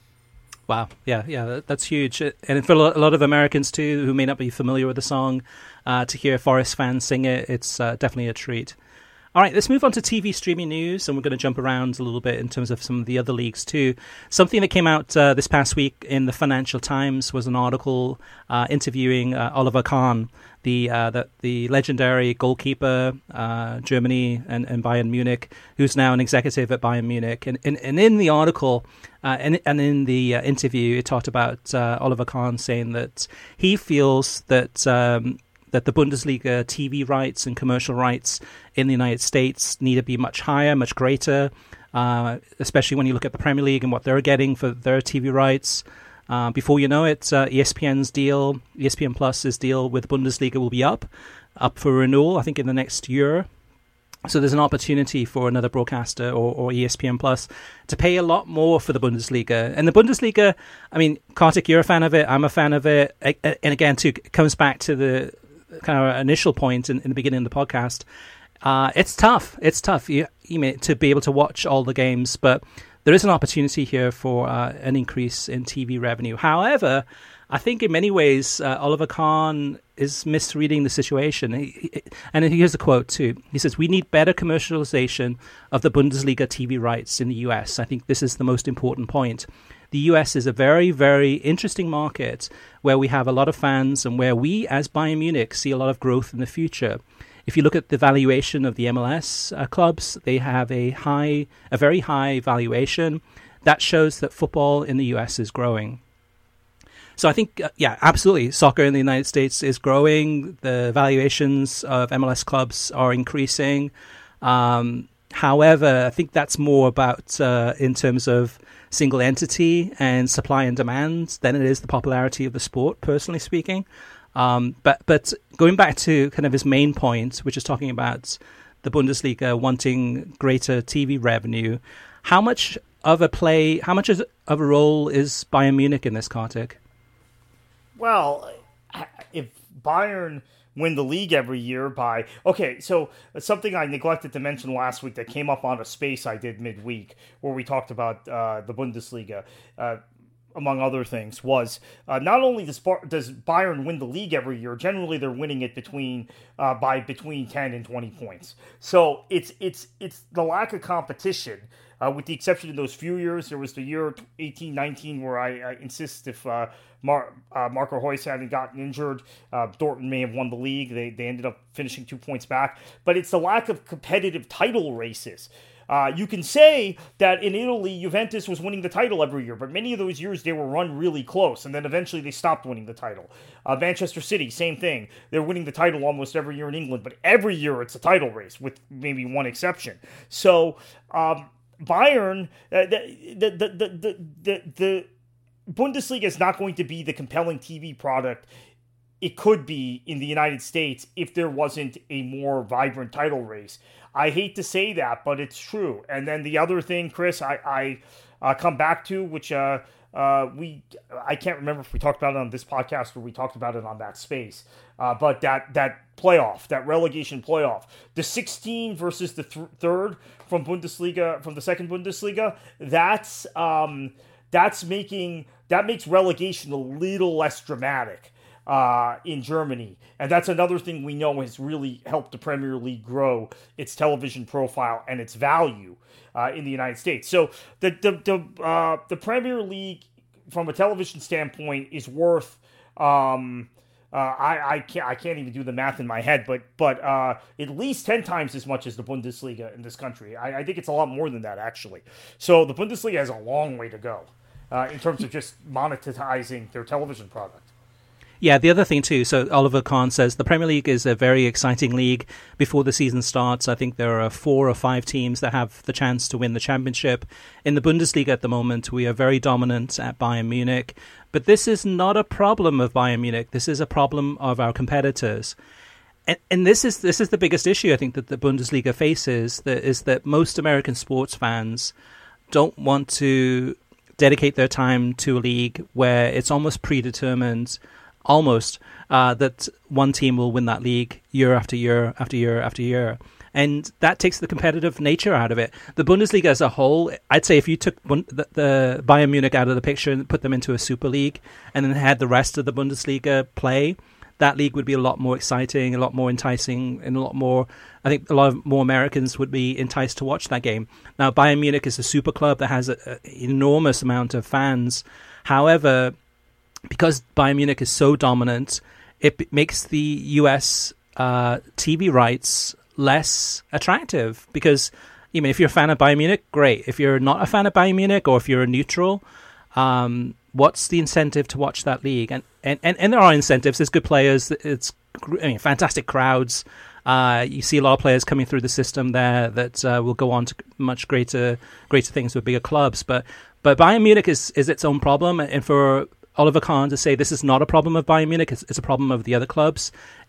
Speaker 3: Wow, yeah, yeah, that's huge. And for a lot of Americans too, who may not be familiar with the song, uh, to hear Forest fans sing it, it's uh, definitely a treat. All right, let's move on to T V streaming news, and we're going to jump around a little bit in terms of some of the other leagues too. Something that came out uh, this past week in the Financial Times was an article uh, interviewing uh, Oliver Kahn, the, uh, the the legendary goalkeeper, uh, Germany and, and Bayern Munich, who's now an executive at Bayern Munich. And, and, and in the article uh, and, and in the uh, interview, it talked about uh, Oliver Kahn saying that he feels that Um, that the Bundesliga T V rights and commercial rights in the United States need to be much higher, much greater, uh, especially when you look at the Premier League and what they're getting for their T V rights. Uh, before you know it, uh, E S P N's deal, E S P N Plus's deal with Bundesliga will be up, up for renewal, I think, in the next year. So there's an opportunity for another broadcaster or, or E S P N Plus to pay a lot more for the Bundesliga. And the Bundesliga, I mean, Kartik, you're a fan of it, I'm a fan of it. And again, too, it comes back to the kind of initial point in, in the beginning of the podcast. Uh, it's tough. It's tough you, you may, to be able to watch all the games, but there is an opportunity here for uh, an increase in T V revenue. However, I think in many ways, uh, Oliver Kahn is misreading the situation. He, he, and here's a quote too. He says, "We need better commercialization of the Bundesliga T V rights in the U S. I think this is the most important point. The U S is a very, very interesting market where we have a lot of fans and where we, as Bayern Munich, see a lot of growth in the future. If you look at the valuation of the M L S uh, clubs, they have a high, a very high valuation. That shows that football in the U S is growing." So I think, uh, yeah, absolutely. Soccer in the United States is growing. The valuations of M L S clubs are increasing. Um, however, I think that's more about uh, in terms of single entity and supply and demand than it is the popularity of the sport, personally speaking. Um, but but going back to kind of his main point, which is talking about the Bundesliga wanting greater T V revenue, how much of a play, how much of a role is Bayern Munich in this, Kartik?
Speaker 4: Well, if Bayern win the league every year by... Okay, so something I neglected to mention last week that came up on a space I did midweek where we talked about uh, the Bundesliga, uh, among other things, was uh, not only does, Bar- does Bayern win the league every year, generally they're winning it between uh, by between ten and twenty points. So it's it's it's the lack of competition. Uh, with the exception of those few years, there was the year eighteen nineteen where I, I insist if uh, Mar- uh, Marco Reus hadn't gotten injured, uh, Dortmund may have won the league. They they ended up finishing two points back. But it's the lack of competitive title races. Uh, you can say that in Italy, Juventus was winning the title every year, but many of those years they were run really close, and then eventually they stopped winning the title. Uh, Manchester City, same thing. They're winning the title almost every year in England, but every year it's a title race, with maybe one exception. So... Um, Bayern, uh, the, the, the, the, the, the Bundesliga is not going to be the compelling T V product it could be in the United States if there wasn't a more vibrant title race. I hate to say that, but it's true. And then the other thing, Chris, I, I uh, come back to, which uh, uh, we I can't remember if we talked about it on this podcast or we talked about it on that space, uh, but that that playoff, that relegation playoff, the sixteen versus the th- third from Bundesliga, from the second Bundesliga, that's um, that's making that makes relegation a little less dramatic uh, in Germany, and that's another thing we know has really helped the Premier League grow its television profile and its value uh, in the United States. So the the the, uh, the Premier League, from a television standpoint, is worth. Um, Uh, I, I can't I can't even do the math in my head, but but uh, at least ten times as much as the Bundesliga in this country. I, I think it's a lot more than that, actually. So the Bundesliga has a long way to go uh, in terms of just monetizing their television product.
Speaker 3: Yeah, the other thing too, so Oliver Kahn says the Premier League is a very exciting league. Before the season starts, I think there are four or five teams that have the chance to win the championship. In the Bundesliga at the moment, we are very dominant at Bayern Munich. But this is not a problem of Bayern Munich. This is a problem of our competitors. And, and this is this is the biggest issue I think that the Bundesliga faces, that is that most American sports fans don't want to dedicate their time to a league where it's almost predetermined, almost, uh, that one team will win that league year after year after year after year. And that takes the competitive nature out of it. The Bundesliga as a whole, I'd say if you took the, the Bayern Munich out of the picture and put them into a Super League and then had the rest of the Bundesliga play, that league would be a lot more exciting, a lot more enticing, and a lot more, I think a lot of more Americans would be enticed to watch that game. Now, Bayern Munich is a super club that has an enormous amount of fans. However, because Bayern Munich is so dominant, it makes the U S uh, T V rights less attractive, because I mean, if you're a fan of Bayern Munich, great. If you're not a fan of Bayern Munich, or if you're a neutral, um, what's the incentive to watch that league? And, and, and, and there are incentives. There's good players. It's I mean, fantastic crowds. Uh, you see a lot of players coming through the system there that uh, will go on to much greater greater things with bigger clubs. But but Bayern Munich is, is its own problem, and for Oliver Kahn to say this is not a problem of Bayern Munich, it's, it's a problem of the other clubs,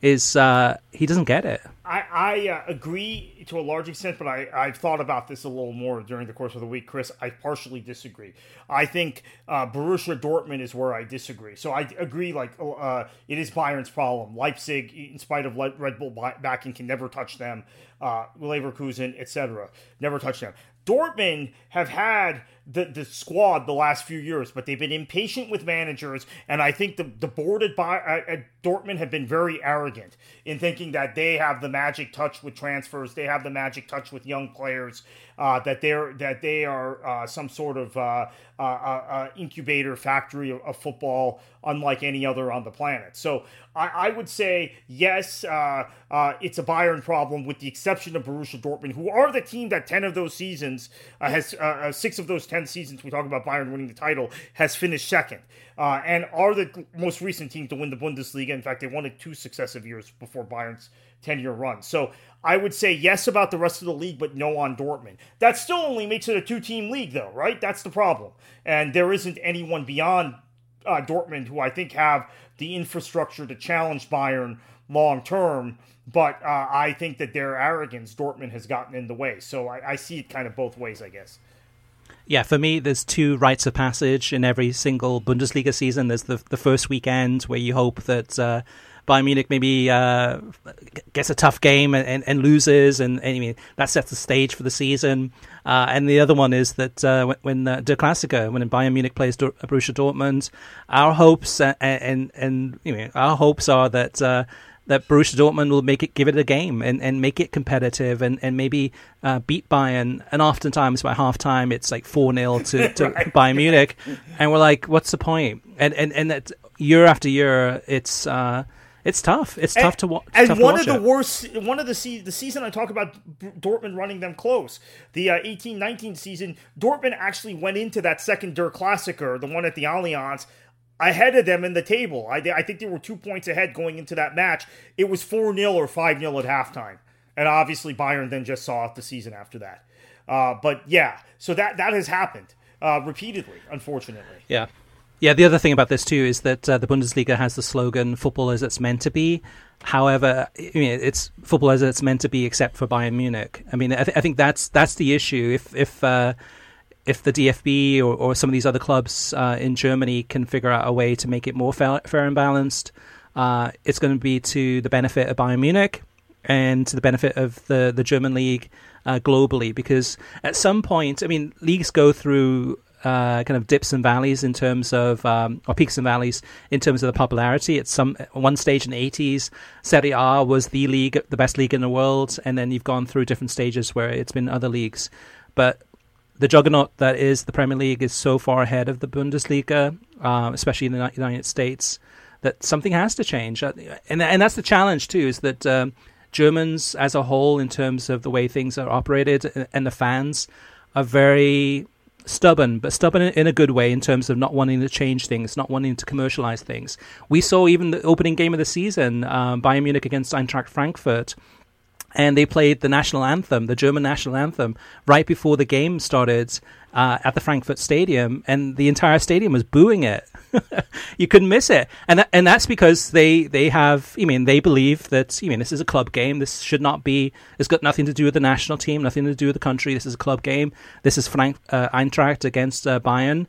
Speaker 3: is uh, he doesn't get it.
Speaker 4: I, I uh, agree to a large extent, but I, I've thought about this a little more during the course of the week, Chris. I partially disagree. I think uh, Borussia Dortmund is where I disagree. So I agree, like, uh, it is Bayern's problem. Leipzig, in spite of Red Bull backing, can never touch them. Uh, Leverkusen, et cetera, never touch them. Dortmund have had the, the squad the last few years, but they've been impatient with managers, and I think the, the board at, at Dortmund have been very arrogant in thinking that they have the magic touch with transfers, they have the magic touch with young players, uh, that they're that they are uh, some sort of uh, uh, uh, incubator factory of, of football, unlike any other on the planet. So I, I would say yes, uh, uh, it's a Bayern problem, with the exception of Borussia Dortmund, who are the team that ten of those seasons uh, has uh, uh, six of those ten seasons we talk about Bayern winning the title has finished second, uh, and are the most recent team to win the Bundesliga. In fact, they won it two successive years before Bayern's ten-year run. So I would say yes about the rest of the league, but no on Dortmund. That still only makes it a two-team league, though, right? That's the problem. And there isn't anyone beyond uh, Dortmund who I think have the infrastructure to challenge Bayern long-term. But uh, I think that their arrogance, Dortmund, has gotten in the way. So I, I see it kind of both ways, I guess.
Speaker 3: Yeah, for me, there's two rites of passage in every single Bundesliga season. There's the the first weekend where you hope that uh, Bayern Munich maybe uh, gets a tough game and, and, and loses, and, and I mean, that sets the stage for the season. Uh, and the other one is that uh, when, when uh, Der Klassiker, when Bayern Munich plays Dor- Borussia Dortmund, our hopes and and, and you know, our hopes are that. Uh, that Borussia Dortmund will make it, give it a game and, and make it competitive and, and maybe uh, beat Bayern. And oftentimes by halftime, it's like four nil to, to right. Bayern Munich. And we're like, what's the point? And and, and that year after year, it's uh, it's tough. It's and, tough to, wa-
Speaker 4: and
Speaker 3: tough
Speaker 4: one
Speaker 3: to watch
Speaker 4: of the
Speaker 3: it.
Speaker 4: worst, one of the se- the season I talk about Dortmund running them close, the uh, eighteen nineteen season, Dortmund actually went into that second Der Klassiker, the one at the Allianz, ahead of them in the table. I, I think they were two points ahead going into that match. It was four nil or five nil at halftime. And obviously Bayern then just saw off the season after that. Uh, but yeah, so that, that has happened uh, repeatedly, unfortunately.
Speaker 3: Yeah. Yeah, the other thing about this too is that uh, the Bundesliga has the slogan, football as it's meant to be. However, I mean, it's football as it's meant to be except for Bayern Munich. I mean, I, th- I think that's that's the issue. If... if uh, If the D F B or, or some of these other clubs uh, in Germany can figure out a way to make it more fair, fair and balanced, uh, it's going to be to the benefit of Bayern Munich and to the benefit of the, the German league uh, globally. Because at some point, I mean, leagues go through uh, kind of dips and valleys in terms of, um, or peaks and valleys in terms of the popularity. At some at one stage in the eighties, Serie A was the league, the best league in the world, and then you've gone through different stages where it's been other leagues. But the juggernaut that is the Premier League is so far ahead of the Bundesliga, uh, especially in the United States, that something has to change. And and that's the challenge, too, is that um, Germans as a whole, in terms of the way things are operated, and the fans are very stubborn, but stubborn in a good way in terms of not wanting to change things, not wanting to commercialize things. We saw even the opening game of the season, um, Bayern Munich against Eintracht Frankfurt, and they played the national anthem, the German national anthem, right before the game started uh, at the Frankfurt Stadium, and the entire stadium was booing it. You couldn't miss it, and that, and that's because they they have. I mean, they believe that. I mean, this is a club game. This should not be. It's got nothing to do with the national team, nothing to do with the country. This is a club game. This is Frank uh, Eintracht against uh, Bayern,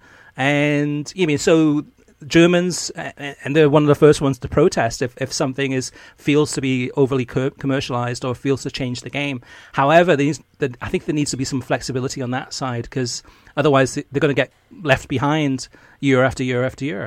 Speaker 3: and I mean, so. Germans, and they're one of the first ones to protest if, if something is feels to be overly co- commercialized or feels to change the game. However, there needs, I think there needs to be some flexibility on that side, because otherwise they're going to get left behind year after year after year.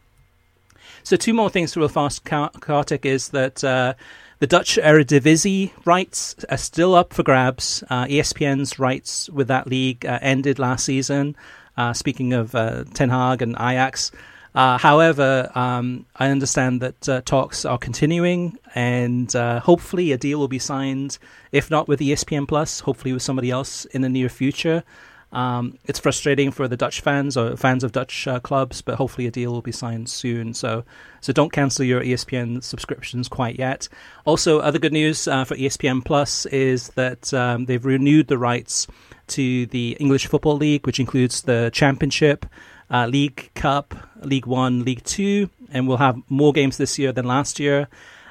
Speaker 3: So two more things real fast, Kartik, is that uh, the Dutch Eredivisie rights are still up for grabs. Uh, E S P N's rights with that league uh, ended last season. Uh, speaking of uh, Ten Hag and Ajax. Uh, however, um, I understand that uh, talks are continuing, and uh, hopefully a deal will be signed, if not with E S P N Plus, hopefully with somebody else in the near future. Um, it's frustrating for the Dutch fans or fans of Dutch uh, clubs, but hopefully a deal will be signed soon. So so don't cancel your E S P N subscriptions quite yet. Also, other good news uh, for E S P N Plus is that um, they've renewed the rights to the English Football League, which includes the Championship, Uh, League Cup, League One, League Two, and we'll have more games this year than last year.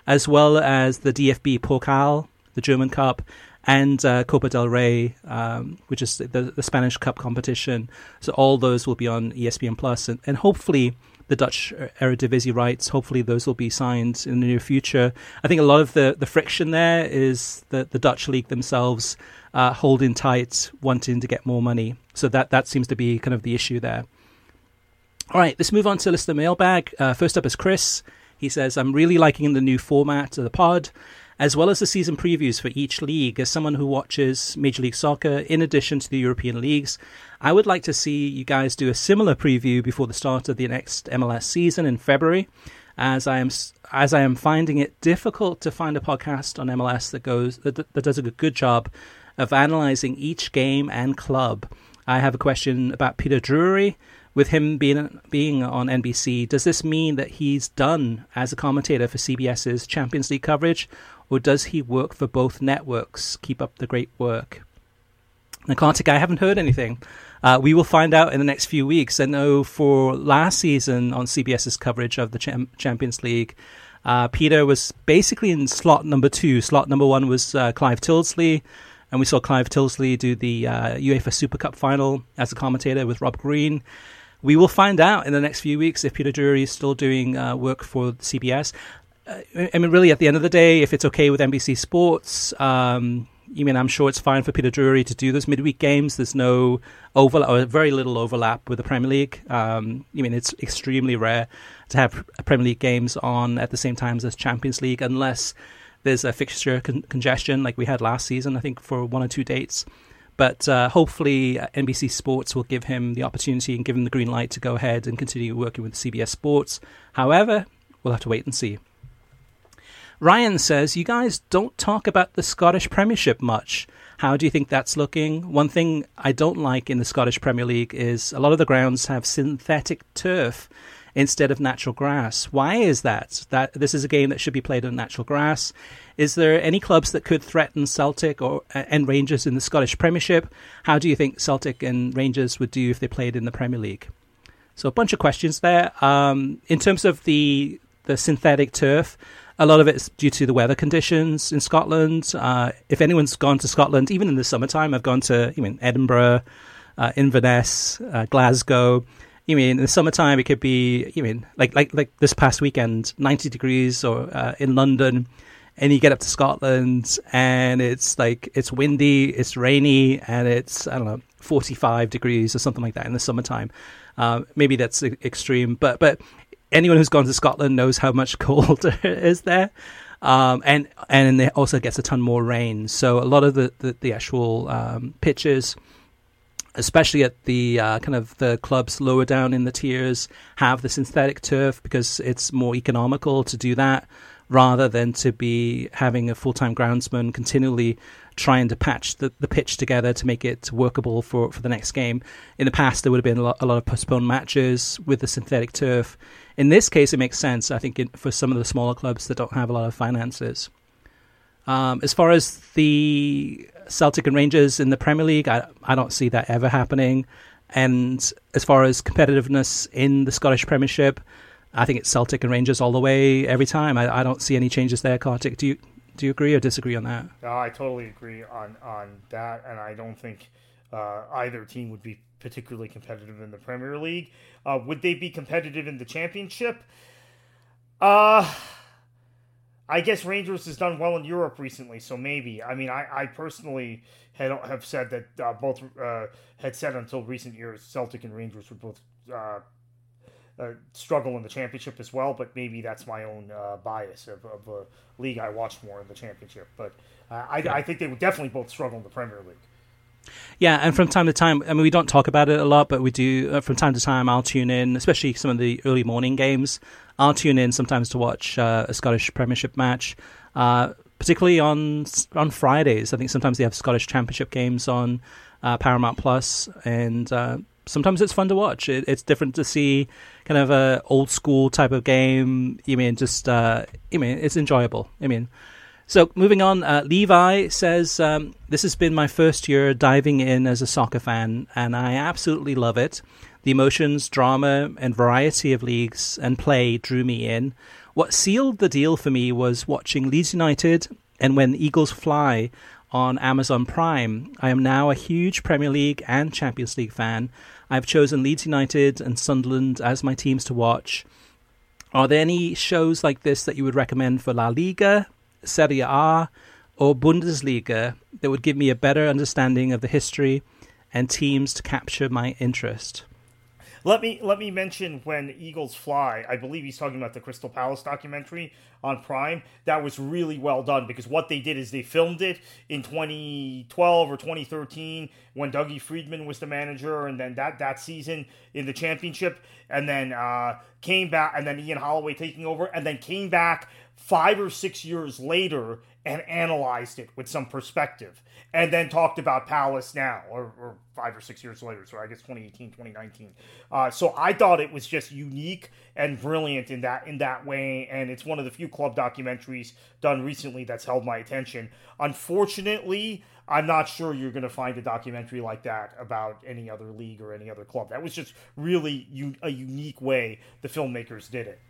Speaker 3: as well as the D F B Pokal, the German Cup, and uh, Copa del Rey, um, which is the, the Spanish Cup competition. So all those will be on E S P N Plus, and, and hopefully the Dutch Eredivisie rights, hopefully those will be signed in the near future. I think a lot of the, the friction there is the, the Dutch league themselves uh, holding tight, wanting to get more money. So that, that seems to be kind of the issue there. All right, let's move on to listener mailbag. Uh, first up is Chris. He says, I'm really liking the new format of the pod, as well as the season previews for each league. As someone who watches Major League Soccer in addition to the European leagues, I would like to see you guys do a similar preview before the start of the next M L S season in February, as I am as I am finding it difficult to find a podcast on M L S that goes that, that does a good job of analyzing each game and club. I have a question about Peter Drury. With him being being on N B C, does this mean that he's done as a commentator for CBS's Champions League coverage, or does he work for both networks? Keep up the great work. Now, Kartik, I haven't heard anything. Uh, we will find out in the next few weeks. I know for last season on CBS's coverage of the Cham- Champions League, uh, Peter was basically in slot number two. Slot number one was uh, Clive Tilsley, and we saw Clive Tilsley do the uh, UEFA Super Cup final as a commentator with Rob Green. We will find out in the next few weeks if Peter Drury is still doing uh, work for C B S. Uh, I mean, really, at the end of the day, if it's okay with N B C Sports, um, I mean, I'm sure it's fine for Peter Drury to do those midweek games. There's no overlap, or very little overlap with the Premier League. Um, I mean, it's extremely rare to have Premier League games on at the same time as Champions League, unless there's a fixture con- congestion like we had last season, I think, for one or two dates. But uh, hopefully uh, N B C Sports will give him the opportunity and give him the green light to go ahead and continue working with C B S Sports. However, we'll have to wait and see. Ryan says, you guys don't talk about the Scottish Premiership much. How do you think that's looking? One thing I don't like in the Scottish Premier League is a lot of the grounds have synthetic turf instead of natural grass. Why is that? That this is a game that should be played on natural grass. Is there any clubs that could threaten Celtic or and Rangers in the Scottish Premiership? How do you think Celtic and Rangers would do if they played in the Premier League? So a bunch of questions there. Um, in terms of the the synthetic turf, a lot of it's due to the weather conditions in Scotland. Uh, if anyone's gone to Scotland, even in the summertime, I've gone to I mean, Edinburgh, uh, Inverness, uh, Glasgow. You mean in the summertime it could be, you mean like like like this past weekend, ninety degrees or uh, in London, and you get up to Scotland and it's like it's windy, it's rainy, and it's I don't know forty-five degrees or something like that in the summertime. Uh, maybe that's extreme, but but anyone who's gone to Scotland knows how much colder it is there, um, and and it also gets a ton more rain. So a lot of the the, the actual um, pitches, especially at the uh, kind of the clubs lower down in the tiers, have the synthetic turf because it's more economical to do that rather than to be having a full-time groundsman continually trying to patch the, the pitch together to make it workable for, for the next game. In the past, there would have been a lot, a lot of postponed matches with the synthetic turf. In this case, it makes sense, I think, in, for some of the smaller clubs that don't have a lot of finances. Um, as far as the Celtic and Rangers in the Premier League, I, I don't see that ever happening. And as far as competitiveness in the Scottish Premiership, I think it's Celtic and Rangers all the way every time. I, I don't see any changes there. Kartik, do you do you agree or disagree on that?
Speaker 4: No, I totally agree on, on that, and I don't think uh, either team would be particularly competitive in the Premier League. Uh, would they be competitive in the Championship? Uh... I guess Rangers has done well in Europe recently, so maybe. I mean, I, I personally had have said that uh, both uh, had said until recent years Celtic and Rangers would both uh, uh, struggle in the Championship as well, but maybe that's my own uh, bias of, of a league I watch more in the Championship. But uh, I, I think they would definitely both struggle in the Premier League.
Speaker 3: Yeah, and from time to time, I mean, we don't talk about it a lot, but we do, uh, from time to time, I'll tune in, especially some of the early morning games. I'll tune in sometimes to watch uh, a Scottish Premiership match, uh, particularly on on Fridays. I think sometimes they have Scottish Championship games on uh, Paramount Plus, and uh, sometimes it's fun to watch. It, it's different to see kind of a old school type of game. I mean, just uh, I mean, it's enjoyable. I mean, So moving on, uh, Levi says, um, this has been my first year diving in as a soccer fan, and I absolutely love it. The emotions, drama, and variety of leagues and play drew me in. What sealed the deal for me was watching Leeds United and When the Eagles Fly on Amazon Prime. I am now a huge Premier League and Champions League fan. I've chosen Leeds United and Sunderland as my teams to watch. Are there any shows like this that you would recommend for La Liga, Serie A, or Bundesliga that would give me a better understanding of the history and teams to capture my interest?
Speaker 4: Let me let me mention When Eagles Fly. I believe he's talking about the Crystal Palace documentary on Prime. That was really well done, because what they did is they filmed it in twenty twelve or twenty thirteen when Dougie Friedman was the manager, and then that, that season in the championship, and then uh, came back, and then Ian Holloway taking over, and then came back five or six years later and analyzed it with some perspective, and then talked about Palace now, or, or five or six years later, so I guess twenty eighteen, twenty nineteen. Uh, so I thought it was just unique and brilliant in that in that way, and it's one of the few club documentaries done recently that's held my attention. Unfortunately, I'm not sure you're going to find a documentary like that about any other league or any other club. That was just really un- a unique way the filmmakers did it.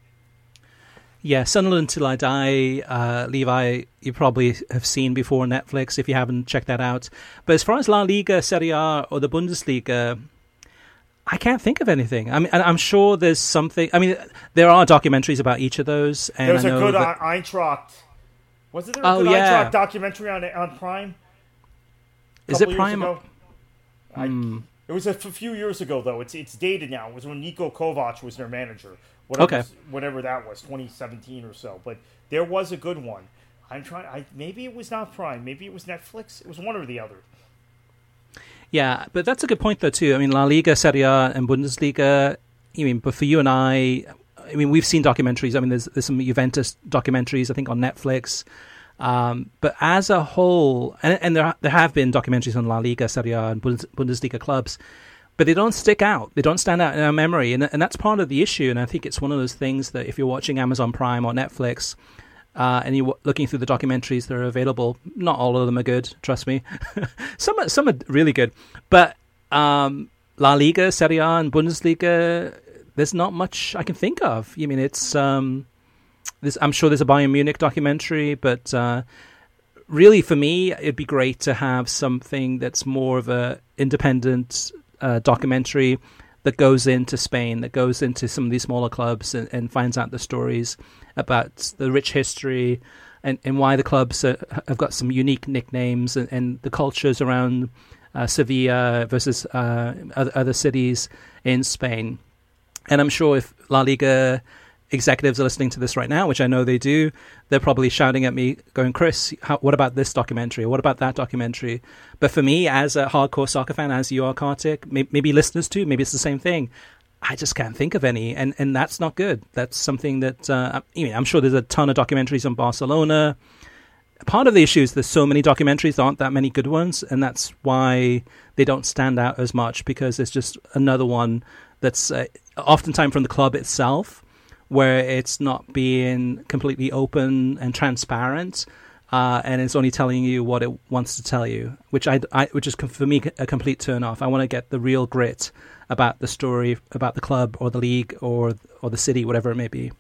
Speaker 3: Yeah, Sunderland Till I Die, uh, Levi, you probably have seen before on Netflix if you haven't checked that out. But as far as La Liga, Serie A, or the Bundesliga, I can't think of anything. I mean, I'm sure there's something. I mean, there are documentaries about each of those. And
Speaker 4: There's
Speaker 3: I
Speaker 4: a
Speaker 3: know
Speaker 4: good
Speaker 3: that...
Speaker 4: Eintracht. Wasn't there a
Speaker 3: oh,
Speaker 4: good
Speaker 3: yeah.
Speaker 4: Eintracht documentary on on Prime?
Speaker 3: Is it Prime?
Speaker 4: I,
Speaker 3: mm.
Speaker 4: It was a f- few years ago, though. It's it's dated now. It was when Niko Kovac was their manager. Whatever,
Speaker 3: okay.
Speaker 4: Whatever that was, twenty seventeen or so. But there was a good one. I'm trying. I maybe it was not Prime. Maybe it was Netflix. It was one or the other.
Speaker 3: Yeah, but that's a good point, though, too. I mean, La Liga, Serie A, and Bundesliga. I mean, but for you and I, I mean, we've seen documentaries. I mean, there's there's some Juventus documentaries, I think, on Netflix. Um, but as a whole, and, and there there have been documentaries on La Liga, Serie A, and Bundes, Bundesliga clubs, but they don't stick out. They don't stand out in our memory, and and that's part of the issue. And I think it's one of those things that if you're watching Amazon Prime or Netflix, uh, and you're looking through the documentaries that are available, not all of them are good. Trust me, some are, some are really good, but um, La Liga, Serie A, and Bundesliga, there's not much I can think of. I mean, it's. Um, This, I'm sure there's a Bayern Munich documentary, but uh, really for me, it'd be great to have something that's more of a independent uh, documentary that goes into Spain, that goes into some of these smaller clubs and, and finds out the stories about the rich history and, and why the clubs are, have got some unique nicknames and, and the cultures around uh, Sevilla versus uh, other, other cities in Spain. And I'm sure if La Liga executives are listening to this right now, which I know they do, they're probably shouting at me going, Chris, how, what about this documentary? Or what about that documentary? But for me, as a hardcore soccer fan, as you are, Kartik, may, maybe listeners too, maybe it's the same thing. I just can't think of any. And, and that's not good. That's something that, uh, I mean, I'm sure there's a ton of documentaries on Barcelona. Part of the issue is there's so many documentaries, there aren't that many good ones. And that's why they don't stand out as much, because it's just another one that's uh, oftentimes from the club itself, where it's not being completely open and transparent, uh, and it's only telling you what it wants to tell you, which I, I which is for me a complete turn off. I want to get the real grit about the story, about the club or the league or or the city, whatever it may be.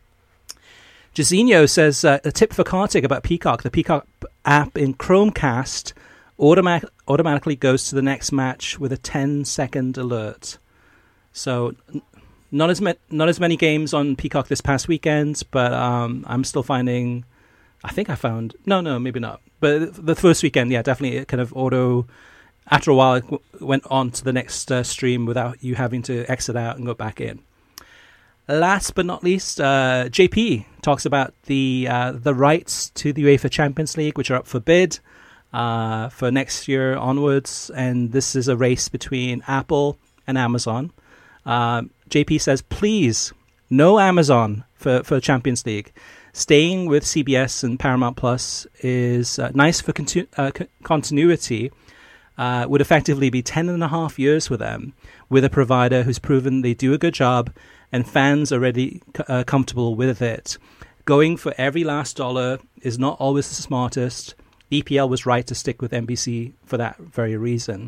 Speaker 3: Jazinho says, uh, a tip for Kartik about Peacock. The Peacock app in Chromecast automatic, automatically goes to the next match with a ten second alert. So Not as ma- not as many games on Peacock this past weekend, but um, I'm still finding. I think I found no, no, maybe not. But the first weekend, yeah, definitely it kind of auto. After a while, it w- went on to the next uh, stream without you having to exit out and go back in. Last but not least, uh, J P talks about the uh, the rights to the UEFA Champions League, which are up for bid uh, for next year onwards, and this is a race between Apple and Amazon. Uh, J P says, please, no Amazon for, for Champions League. Staying with C B S and Paramount Plus is uh, nice for continu- uh, c- continuity. Uh, would effectively be ten and a half years with them, with a provider who's proven they do a good job and fans are already uh, comfortable with it. going for every last dollar is not always the smartest. E P L was right to stick with N B C for that very reason.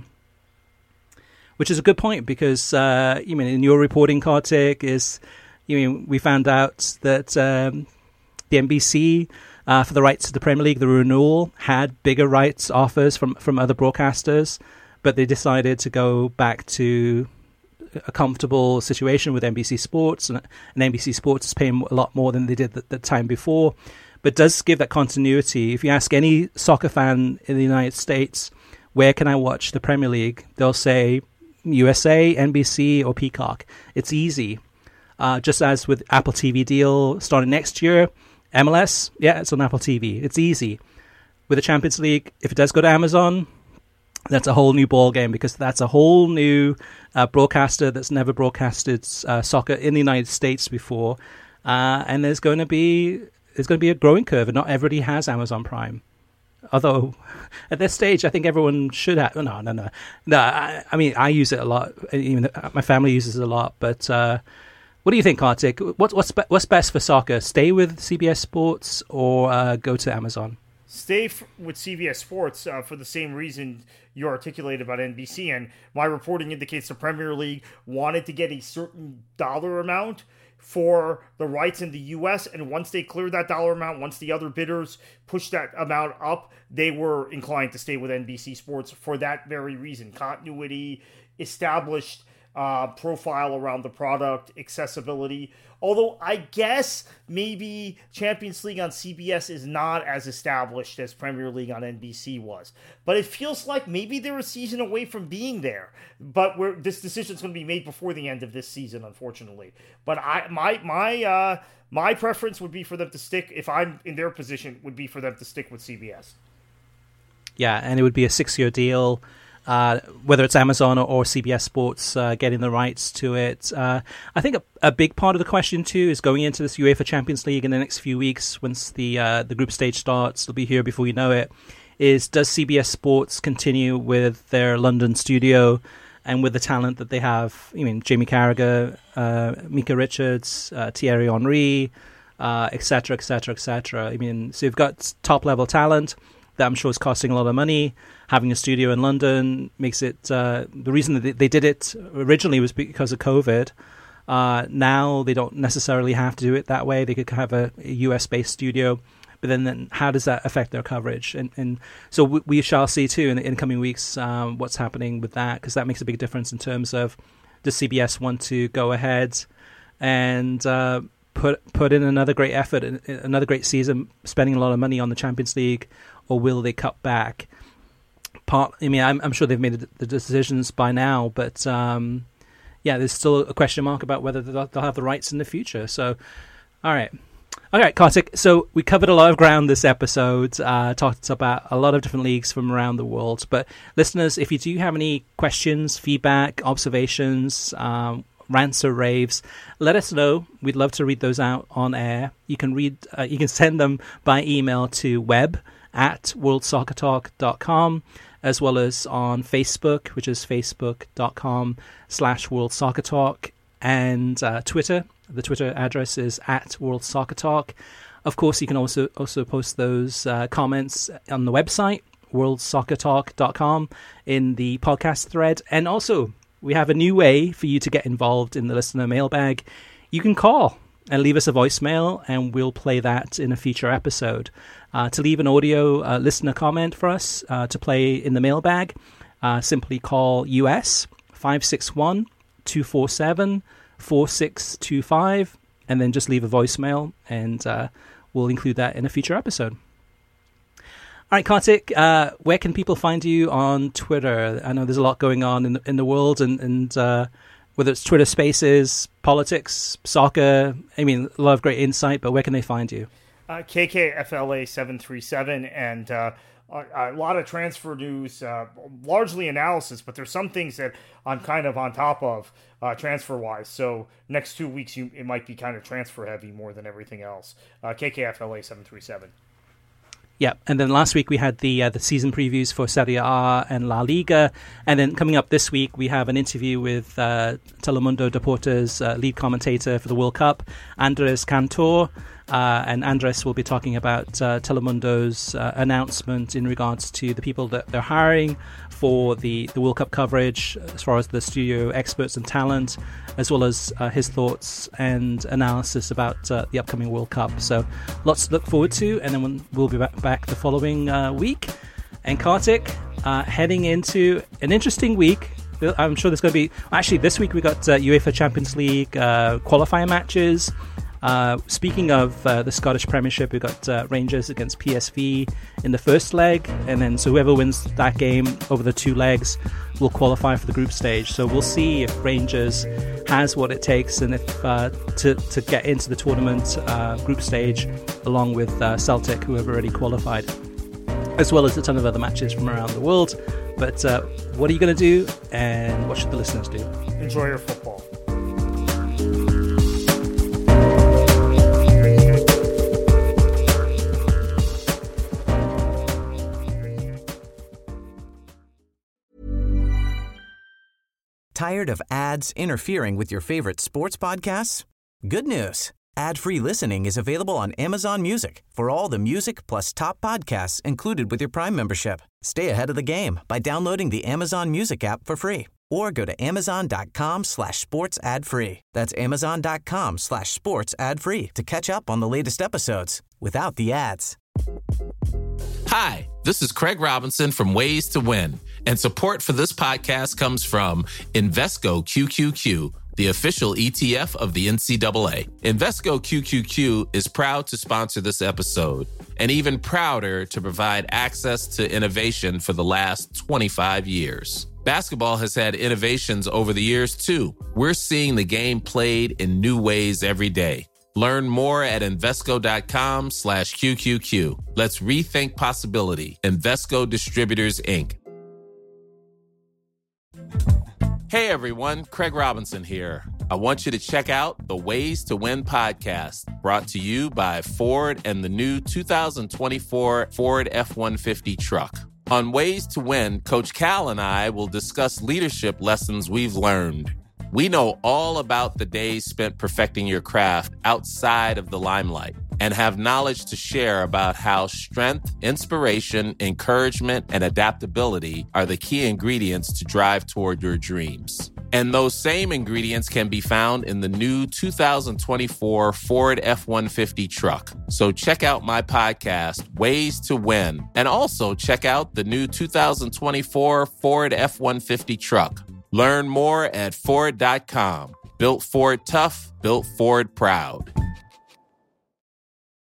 Speaker 3: Which is a good point because, uh, you mean, in your reporting, Kartik, is, you mean, we found out that um, the N B C, uh, for the rights to the Premier League, the renewal, had bigger rights offers from, from other broadcasters, but they decided to go back to a comfortable situation with N B C Sports, and, and N B C Sports is paying a lot more than they did the, the time before, but does give that continuity. If you ask any soccer fan in the United States, where can I watch the Premier League? They'll say U S A, N B C, or Peacock. It's easy. Uh, just as with Apple T V deal starting next year, M L S, yeah, it's on Apple T V. It's easy. With the Champions League, if it does go to Amazon, that's a whole new ball game because that's a whole new uh, broadcaster that's never broadcasted uh, soccer in the United States before, uh, and there's going to be there's going to be a growing curve, and not everybody has Amazon Prime. Although, at this stage, I think everyone should have. No, no, no, no. I, I mean, I use it a lot. Even my family uses it a lot. But uh, what do you think, Kartik? What, what's be- what's best for soccer? Stay with C B S Sports or uh, go to Amazon?
Speaker 4: Stay f- with C B S Sports uh, for the same reason you articulated about N B C. And my reporting indicates the Premier League wanted to get a certain dollar amount for the rights in the U S, and once they cleared that dollar amount, once the other bidders pushed that amount up, they were inclined to stay with N B C Sports for that very reason. Continuity, established uh, profile around the product, accessibility. Although I guess maybe Champions League on C B S is not as established as Premier League on N B C was. But it feels like maybe they're a season away from being there. But we're, this decision is going to be made before the end of this season, unfortunately. But I my my uh, my preference would be for them to stick, if I'm in their position, would be for them to stick with C B S.
Speaker 3: Yeah, and it would be a six-year deal. Uh, whether it's Amazon or, or C B S Sports uh, getting the rights to it. Uh, I think a, a big part of the question, too, is going into this UEFA Champions League in the next few weeks, once the uh, the group stage starts, it'll be here before you know it, is does C B S Sports continue with their London studio and with the talent that they have? I mean, Jamie Carragher, uh, Mika Richards, uh, Thierry Henry, uh, et cetera, et cetera, et cetera. I mean, so you've got top-level talent that I'm sure is costing a lot of money. Having a studio in London makes it, uh, the reason that they did it originally was because of COVID. Uh, now they don't necessarily have to do it that way. They could have a, a U S-based studio, but then, then how does that affect their coverage? And, and so we, we shall see too in the incoming weeks um, what's happening with that, because that makes a big difference in terms of does C B S want to go ahead and uh, put put in another great effort, another great season, spending a lot of money on the Champions League, or will they cut back? Part, I mean, I'm, I'm sure they've made the decisions by now, but um, yeah, there's still a question mark about whether they'll, they'll have the rights in the future. So, all right. All right, Kartik. So we covered a lot of ground this episode, uh, talked about a lot of different leagues from around the world. But listeners, if you do have any questions, feedback, observations, um, rants or raves, let us know. We'd love to read those out on air. You can read, uh, you can send them by email to web at world soccer talk dot com, as well as on Facebook, which is facebook.com slash World Soccer Talk, and uh, Twitter. The Twitter address is at World Soccer Talk. Of course, you can also also post those uh, comments on the website, world soccer talk dot com, in the podcast thread. And also, we have a new way for you to get involved in the listener mailbag. You can call and leave us a voicemail, and we'll play that in a future episode. Uh, to leave an audio uh, listener comment for us uh, to play in the mailbag, uh, simply call U S five six one, two four seven, four six two five, and then just leave a voicemail, and uh, we'll include that in a future episode. All right, Kartik, uh, where can people find you on Twitter? I know there's a lot going on in the, in the world, and, and uh, whether it's Twitter Spaces, politics, soccer, I mean, a lot of great insight, but where can they find you?
Speaker 4: Uh, K K F L A seven three seven, and uh, a, a lot of transfer news, uh, largely analysis, but there's some things that I'm kind of on top of uh, transfer-wise. So next two weeks, you, it might be kind of transfer-heavy more than everything else. Uh, K K F L A seven three seven.
Speaker 3: Yeah, and then last week we had the uh, the season previews for Serie A and La Liga, and then coming up this week we have an interview with uh, Telemundo Deportes uh, lead commentator for the World Cup, Andres Cantor, uh, and Andres will be talking about uh, Telemundo's uh, announcement in regards to the people that they're hiring for the, the World Cup coverage, as far as the studio experts and talent, as well as uh, his thoughts and analysis about uh, the upcoming World Cup. So lots to look forward to, and then we'll be back, back the following uh, week. And Kartik, uh, heading into an interesting week. I'm sure there's going to be... Actually, this week we got uh, UEFA Champions League uh, qualifier matches. Uh, speaking of uh, the Scottish Premiership, we've got uh, Rangers against P S V in the first leg, and then so whoever wins that game over the two legs will qualify for the group stage. So we'll see if Rangers has what it takes and if uh, to, to get into the tournament uh, group stage along with uh, Celtic, who have already qualified, as well as a ton of other matches from around the world. But uh, what are you going to do, and what should the listeners do?
Speaker 4: Enjoy your football.
Speaker 1: Tired of ads interfering with your favorite sports podcasts? Good news. Ad-free listening is available on Amazon Music for all the music plus top podcasts included with your Prime membership. Stay ahead of the game by downloading the Amazon Music app for free or go to amazon.com slash sports ad free. That's amazon.com slash sports ad free to catch up on the latest episodes without the ads.
Speaker 8: Hi, this is Craig Robinson from Ways to Win, and support for this podcast comes from Invesco Q Q Q, the official E T F of the N C double A. Invesco Q Q Q is proud to sponsor this episode, and even prouder to provide access to innovation for the last twenty-five years. Basketball has had innovations over the years, too. We're seeing the game played in new ways every day. Learn more at Invesco.com slash QQQ. Let's rethink possibility. Invesco Distributors, Incorporated. Hey everyone, Craig Robinson here. I want you to check out the Ways to Win podcast, brought to you by Ford and the new two thousand twenty-four Ford F one fifty truck. On Ways to Win, Coach Cal and I will discuss leadership lessons we've learned. We know all about the days spent perfecting your craft outside of the limelight and have knowledge to share about how strength, inspiration, encouragement, and adaptability are the key ingredients to drive toward your dreams. And those same ingredients can be found in the new two thousand twenty-four Ford F one fifty truck. So check out my podcast, Ways to Win, and also check out the new two thousand twenty-four Ford F one fifty truck. Learn more at Ford dot com. Built Ford tough, built Ford proud.